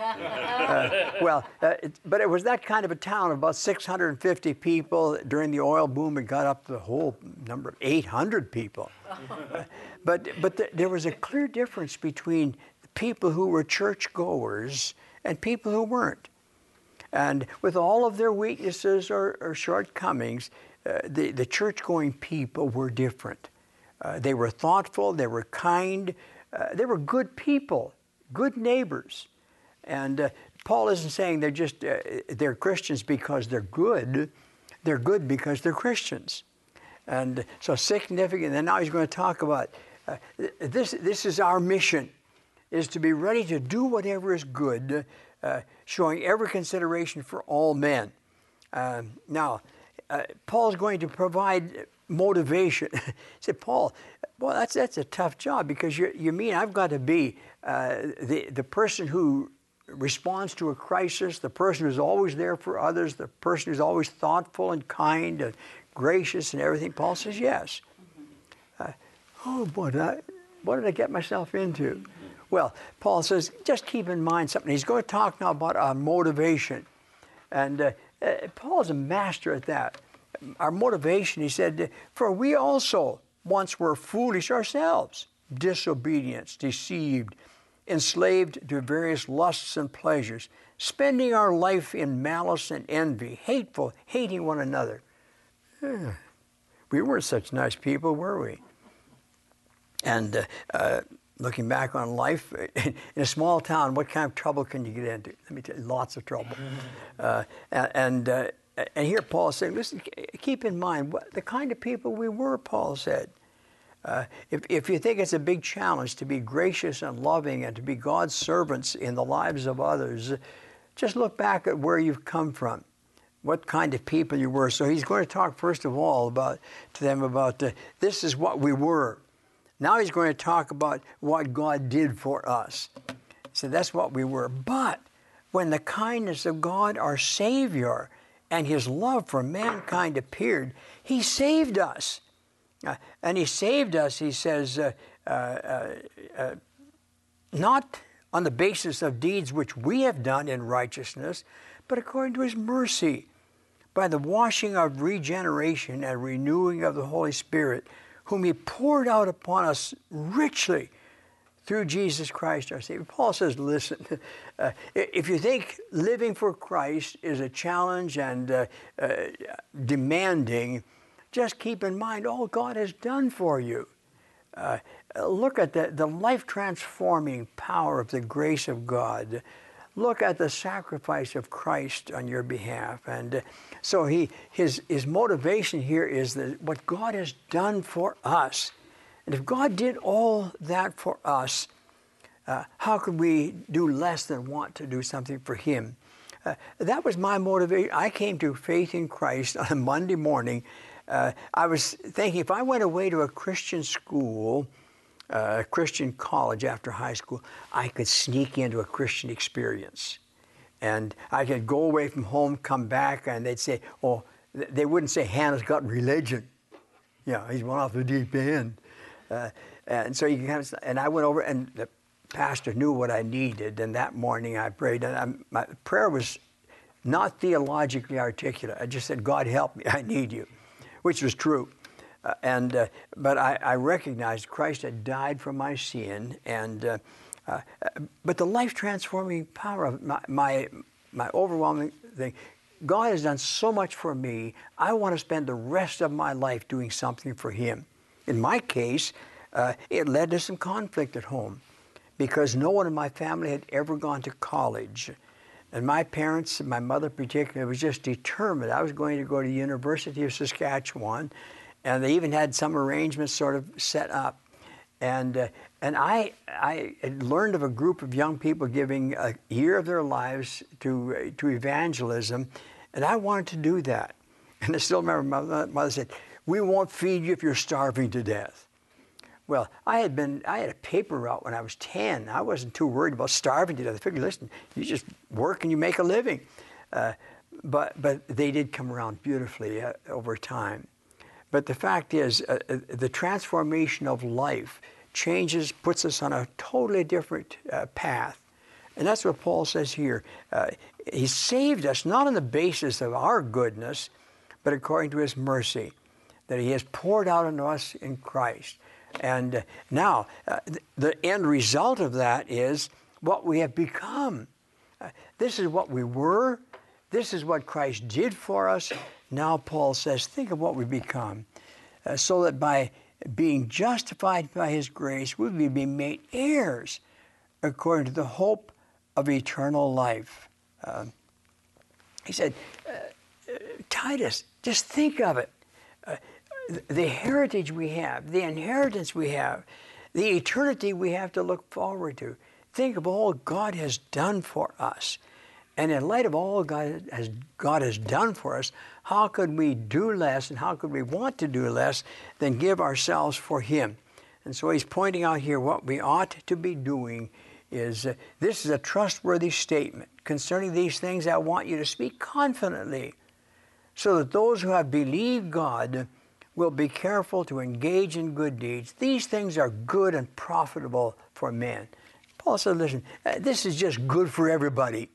A: But it was that kind of a town, about 650 people. During the oil boom, it got up to the whole number of 800 people. But there was a clear difference between people who were churchgoers and people who weren't. And with all of their weaknesses or shortcomings, the church-going people were different. They were thoughtful, they were kind, they were good people, good neighbors. And Paul isn't saying they're Christians because they're good because they're Christians. And so significant, and now he's going to talk about this is our mission, is to be ready to do whatever is good, showing every consideration for all men. Now, Paul's going to provide motivation. He said, Paul, well, that's a tough job, because you mean I've got to be the person who responds to a crisis, the person who's always there for others, the person who's always thoughtful and kind and gracious and everything? Paul says, yes. Oh boy, what did I get myself into? Well, Paul says, just keep in mind something. He's going to talk now about our motivation. And Paul's a master at that. Our motivation, he said, for we also once were foolish ourselves, disobedient, deceived, enslaved to various lusts and pleasures, spending our life in malice and envy, hateful, hating one another. We weren't such nice people, were we? And looking back on life, in a small town, what kind of trouble can you get into? Let me tell you, lots of trouble. And here Paul is saying, listen, keep in mind the kind of people we were, Paul said. If you think it's a big challenge to be gracious and loving and to be God's servants in the lives of others, just look back at where you've come from, what kind of people you were. So he's going to talk first of all to them about this is what we were. Now he's going to talk about what God did for us. So that's what we were. But when the kindness of God, our Savior, and His love for mankind appeared, He saved us. And He saved us, he says, not on the basis of deeds which we have done in righteousness, but according to His mercy, by the washing of regeneration and renewing of the Holy Spirit, whom He poured out upon us richly through Jesus Christ our Savior. Paul says, listen, if you think living for Christ is a challenge and demanding, just keep in mind all God has done for you. Look at the life-transforming power of the grace of God. Look at the sacrifice of Christ on your behalf. And so his motivation here is that what God has done for us. And if God did all that for us, how could we do less than want to do something for Him? That was my motivation. I came to faith in Christ on a Monday morning. I was thinking if I went away to a Christian school, a Christian college after high school, I could sneak into a Christian experience. And I could go away from home, come back, and they'd say, oh, they wouldn't say, Hannah's got religion. Yeah, he's went off the deep end. And so you can kind of, and I went over, and the pastor knew what I needed, and that morning I prayed, and my prayer was not theologically articulate. I just said, God help me, I need you, which was true. But I recognized Christ had died for my sin, but the life-transforming power of my overwhelming thing, God has done so much for me, I want to spend the rest of my life doing something for Him. In my case, it led to some conflict at home because no one in my family had ever gone to college. And my parents, my mother particularly, was just determined I was going to go to the University of Saskatchewan, and they even had some arrangements sort of set up. And I had learned of a group of young people giving a year of their lives to evangelism, and I wanted to do that. And I still remember my mother said, we won't feed you if you're starving to death. Well, I had a paper route when I was 10. I wasn't too worried about starving to death. I figured, listen, you just work and you make a living. But they did come around beautifully over time. But the fact is, the transformation of life puts us on a totally different path. And that's what Paul says here. He saved us not on the basis of our goodness, but according to His mercy, that He has poured out on us in Christ. And now, the end result of that is what we have become. This is what we were. This is what Christ did for us. Now Paul says, think of what we've become, so that by being justified by His grace, we will be made heirs according to the hope of eternal life. He said, Titus, just think of it. The heritage we have, the inheritance we have, the eternity we have to look forward to. Think of all God has done for us. And in light of all God has done for us, how could we do less and how could we want to do less than give ourselves for Him? And so he's pointing out here what we ought to be doing is, this is a trustworthy statement. Concerning these things, I want you to speak confidently, so that those who have believed God will be careful to engage in good deeds. These things are good and profitable for men. Paul said, listen, this is just good for everybody.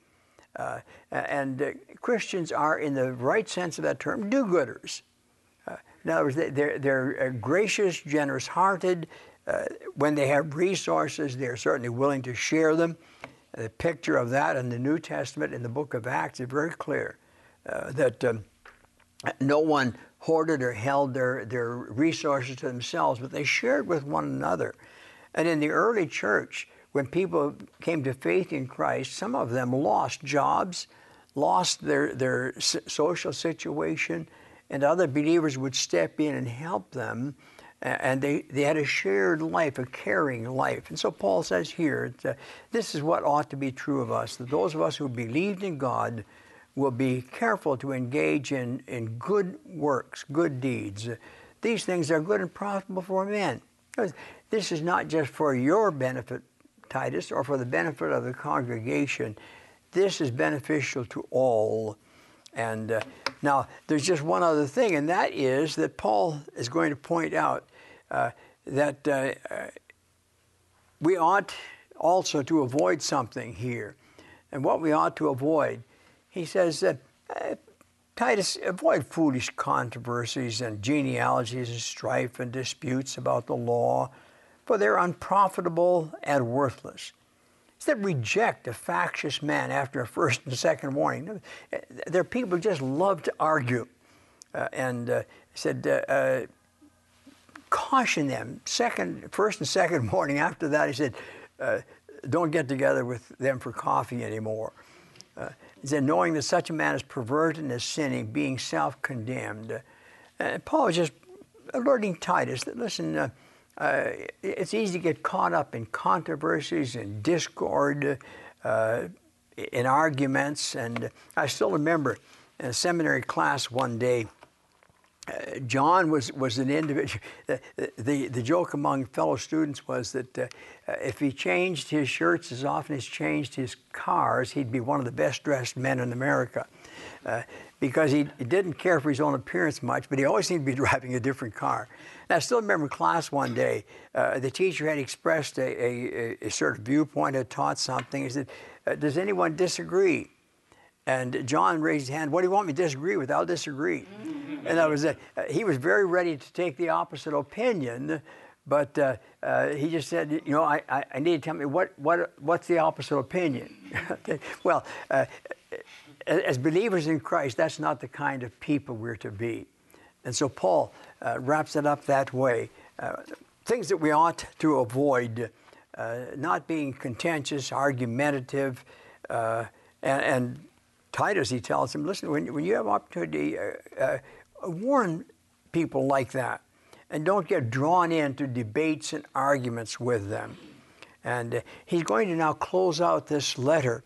A: Christians are, in the right sense of that term, do-gooders. In other words, they're gracious, generous-hearted. When they have resources, they're certainly willing to share them. The picture of that in the New Testament, in the book of Acts, is very clear, that no one hoarded or held their resources to themselves, but they shared with one another. And in the early church, when people came to faith in Christ, some of them lost jobs, lost their social situation, and other believers would step in and help them. And they had a shared life, a caring life. And so Paul says here, this is what ought to be true of us, that those of us who believed in God will be careful to engage in good works, good deeds. These things are good and profitable for men. This is not just for your benefit, Titus, or for the benefit of the congregation. This is beneficial to all. And now, there's just one other thing, and that is that Paul is going to point out that we ought also to avoid something here. And what we ought to avoid, he says that, Titus, avoid foolish controversies and genealogies and strife and disputes about the law, for they're unprofitable and worthless. He said, reject a factious man after a first and second warning. There are people who just love to argue. He said, caution them. First and second warning. After that, he said, don't get together with them for coffee anymore. He said, knowing that such a man is perverted and is sinning, being self-condemned. Paul was just alerting Titus that, listen, it's easy to get caught up in controversies and discord, in arguments. And I still remember in a seminary class one day, John was an individual. The joke among fellow students was that if he changed his shirts as often as he changed his cars, he'd be one of the best dressed men in America. Because he didn't care for his own appearance much, but he always seemed to be driving a different car. And I still remember in class one day, the teacher had expressed a certain viewpoint, had taught something. He said, does anyone disagree? And John raised his hand. What do you want me to disagree with? I'll disagree. And that was it. He was very ready to take the opposite opinion, but he just said, you know, I need to tell me what's the opposite opinion. Well, as believers in Christ, that's not the kind of people we're to be. And so Paul wraps it up that way. Things that we ought to avoid, not being contentious, argumentative, and Titus, he tells him, listen, when you have opportunity, warn people like that, and don't get drawn into debates and arguments with them. And he's going to now close out this letter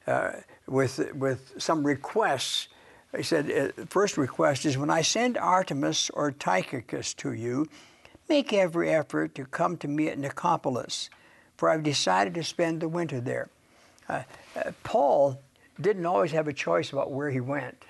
A: with some requests. He said, first request is, when I send Artemas or Tychicus to you, make every effort to come to me at Nicopolis, for I've decided to spend the winter there. Paul didn't always have a choice about where he went.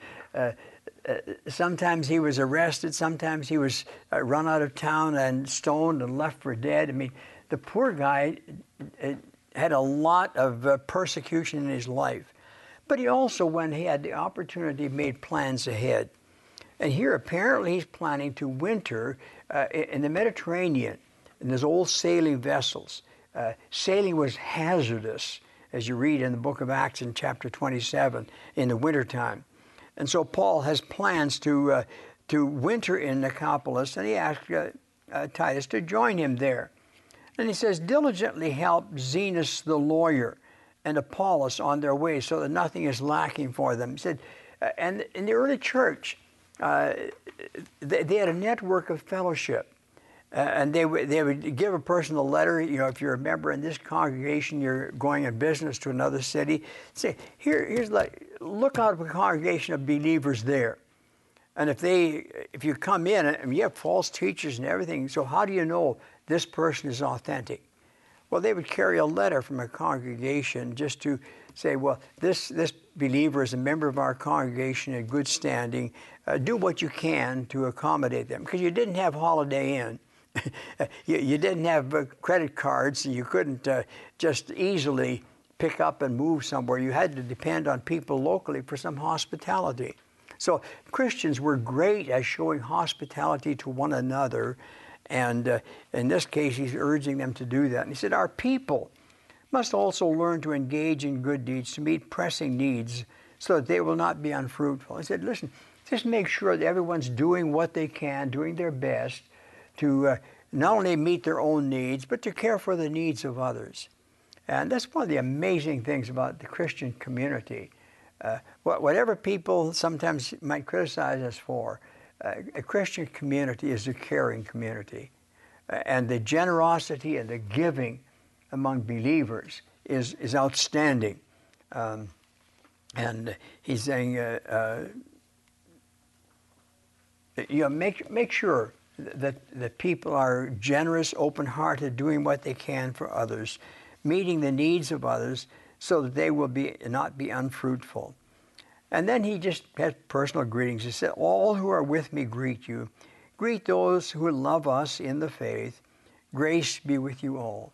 A: Sometimes he was arrested, sometimes he was run out of town and stoned and left for dead. I mean, the poor guy had a lot of persecution in his life. But he also, when he had the opportunity, made plans ahead. And here, apparently, he's planning to winter in the Mediterranean, in those old sailing vessels. Sailing was hazardous, as you read in the book of Acts in chapter 27, in the wintertime. And so Paul has plans to winter in Nicopolis, and he asks Titus to join him there. And he says, diligently help Zenas the lawyer and Apollos on their way so that nothing is lacking for them. He said, and in the early church, they had a network of fellowship. And they would give a person a letter, you know, if you're a member in this congregation, you're going on business to another city, say, here's look out for a congregation of believers there. And if you come in, and you have false teachers and everything, so how do you know this person is authentic? Well, they would carry a letter from a congregation just to say, well, this believer is a member of our congregation in good standing. Do what you can to accommodate them. Because you didn't have Holiday Inn. You didn't have credit cards, and you couldn't just easily pick up and move somewhere. You had to depend on people locally for some hospitality. So Christians were great at showing hospitality to one another, and in this case, he's urging them to do that. And he said, our people must also learn to engage in good deeds, to meet pressing needs, so that they will not be unfruitful. He said, listen, just make sure that everyone's doing what they can, doing their best to not only meet their own needs, but to care for the needs of others. And that's one of the amazing things about the Christian community. Whatever people sometimes might criticize us for, a Christian community is a caring community. And the generosity and the giving among believers is outstanding. And he's saying, make sure that people are generous, open-hearted, doing what they can for others, meeting the needs of others, so that they will not be unfruitful. And then he just had personal greetings. He said, all who are with me greet you. Greet those who love us in the faith. Grace be with you all.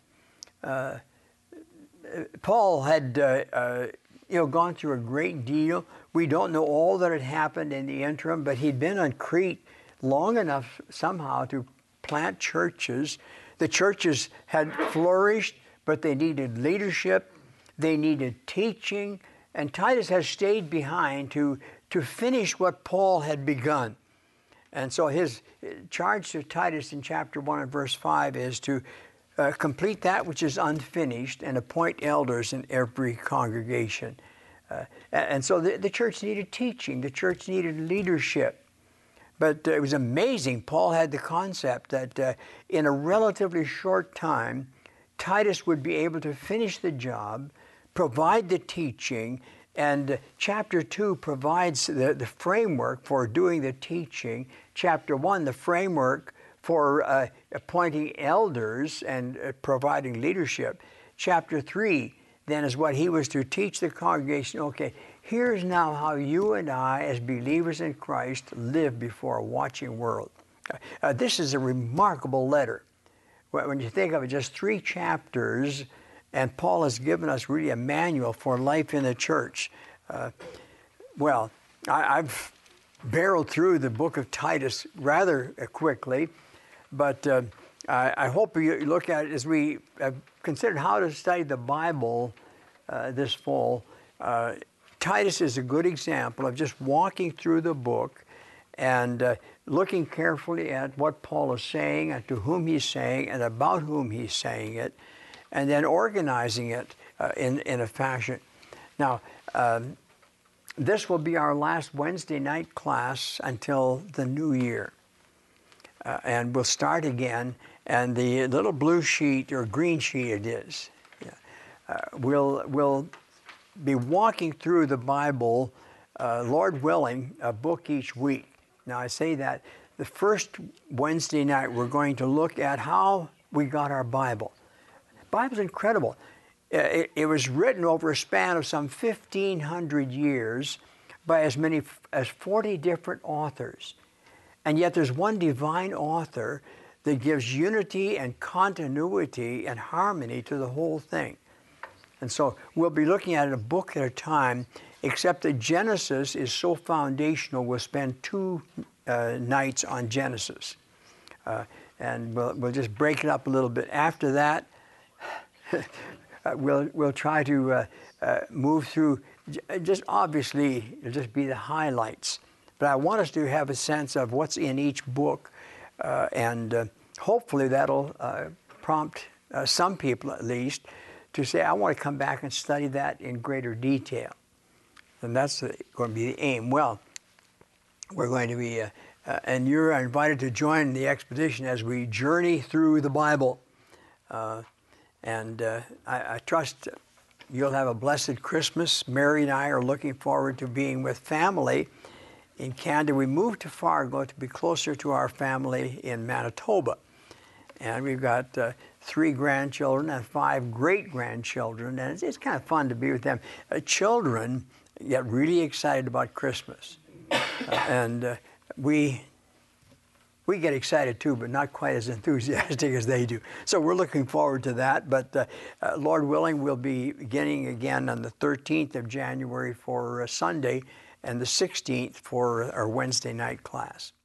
A: Paul had gone through a great deal. We don't know all that had happened in the interim, but he'd been on Crete long enough somehow to plant churches. The churches had flourished, but they needed leadership. They needed teaching. And Titus has stayed behind to finish what Paul had begun. And so his charge to Titus in chapter 1 and verse 5 is to complete that which is unfinished and appoint elders in every congregation. And so the church needed teaching. The church needed leadership. But it was amazing. Paul had the concept that in a relatively short time, Titus would be able to finish the job, provide the teaching, and chapter 2 provides the framework for doing the teaching. Chapter 1, the framework for appointing elders and providing leadership. Chapter 3 then is what he was to teach the congregation. Okay, here's now how you and I, as believers in Christ, live before a watching world. This is a remarkable letter. When you think of it, just 3 chapters, and Paul has given us really a manual for life in the church. I've barreled through the book of Titus rather quickly, but I hope you look at it as we considered how to study the Bible this fall. Titus is a good example of just walking through the book and looking carefully at what Paul is saying and to whom he's saying and about whom he's saying it, and then organizing it in a fashion. Now, this will be our last Wednesday night class until the new year. And we'll start again, and the little blue sheet, or green sheet it is, we'll be walking through the Bible, Lord willing, a book each week. Now, I say that the first Wednesday night, we're going to look at how we got our Bible. The Bible's incredible. It was written over a span of some 1,500 years by as many as 40 different authors. And yet there's one divine author that gives unity and continuity and harmony to the whole thing. And so we'll be looking at it a book at a time, except that Genesis is so foundational, we'll spend 2 nights on Genesis. And we'll just break it up a little bit. After that, we'll try to move through, just obviously, it'll just be the highlights. But I want us to have a sense of what's in each book, and hopefully that'll prompt some people at least to say, I want to come back and study that in greater detail. And that's going to be the aim. Well, we're going to be, and you're invited to join the expedition as we journey through the Bible. And I trust you'll have a blessed Christmas. Mary and I are looking forward to being with family in Canada. We moved to Fargo to be closer to our family in Manitoba. And we've got 3 grandchildren and 5 great-grandchildren, and it's kind of fun to be with them. Children get really excited about Christmas. And we get excited too, but not quite as enthusiastic as they do. So we're looking forward to that. But Lord willing, we'll be beginning again on the 13th of January for Sunday and the 16th for our Wednesday night class.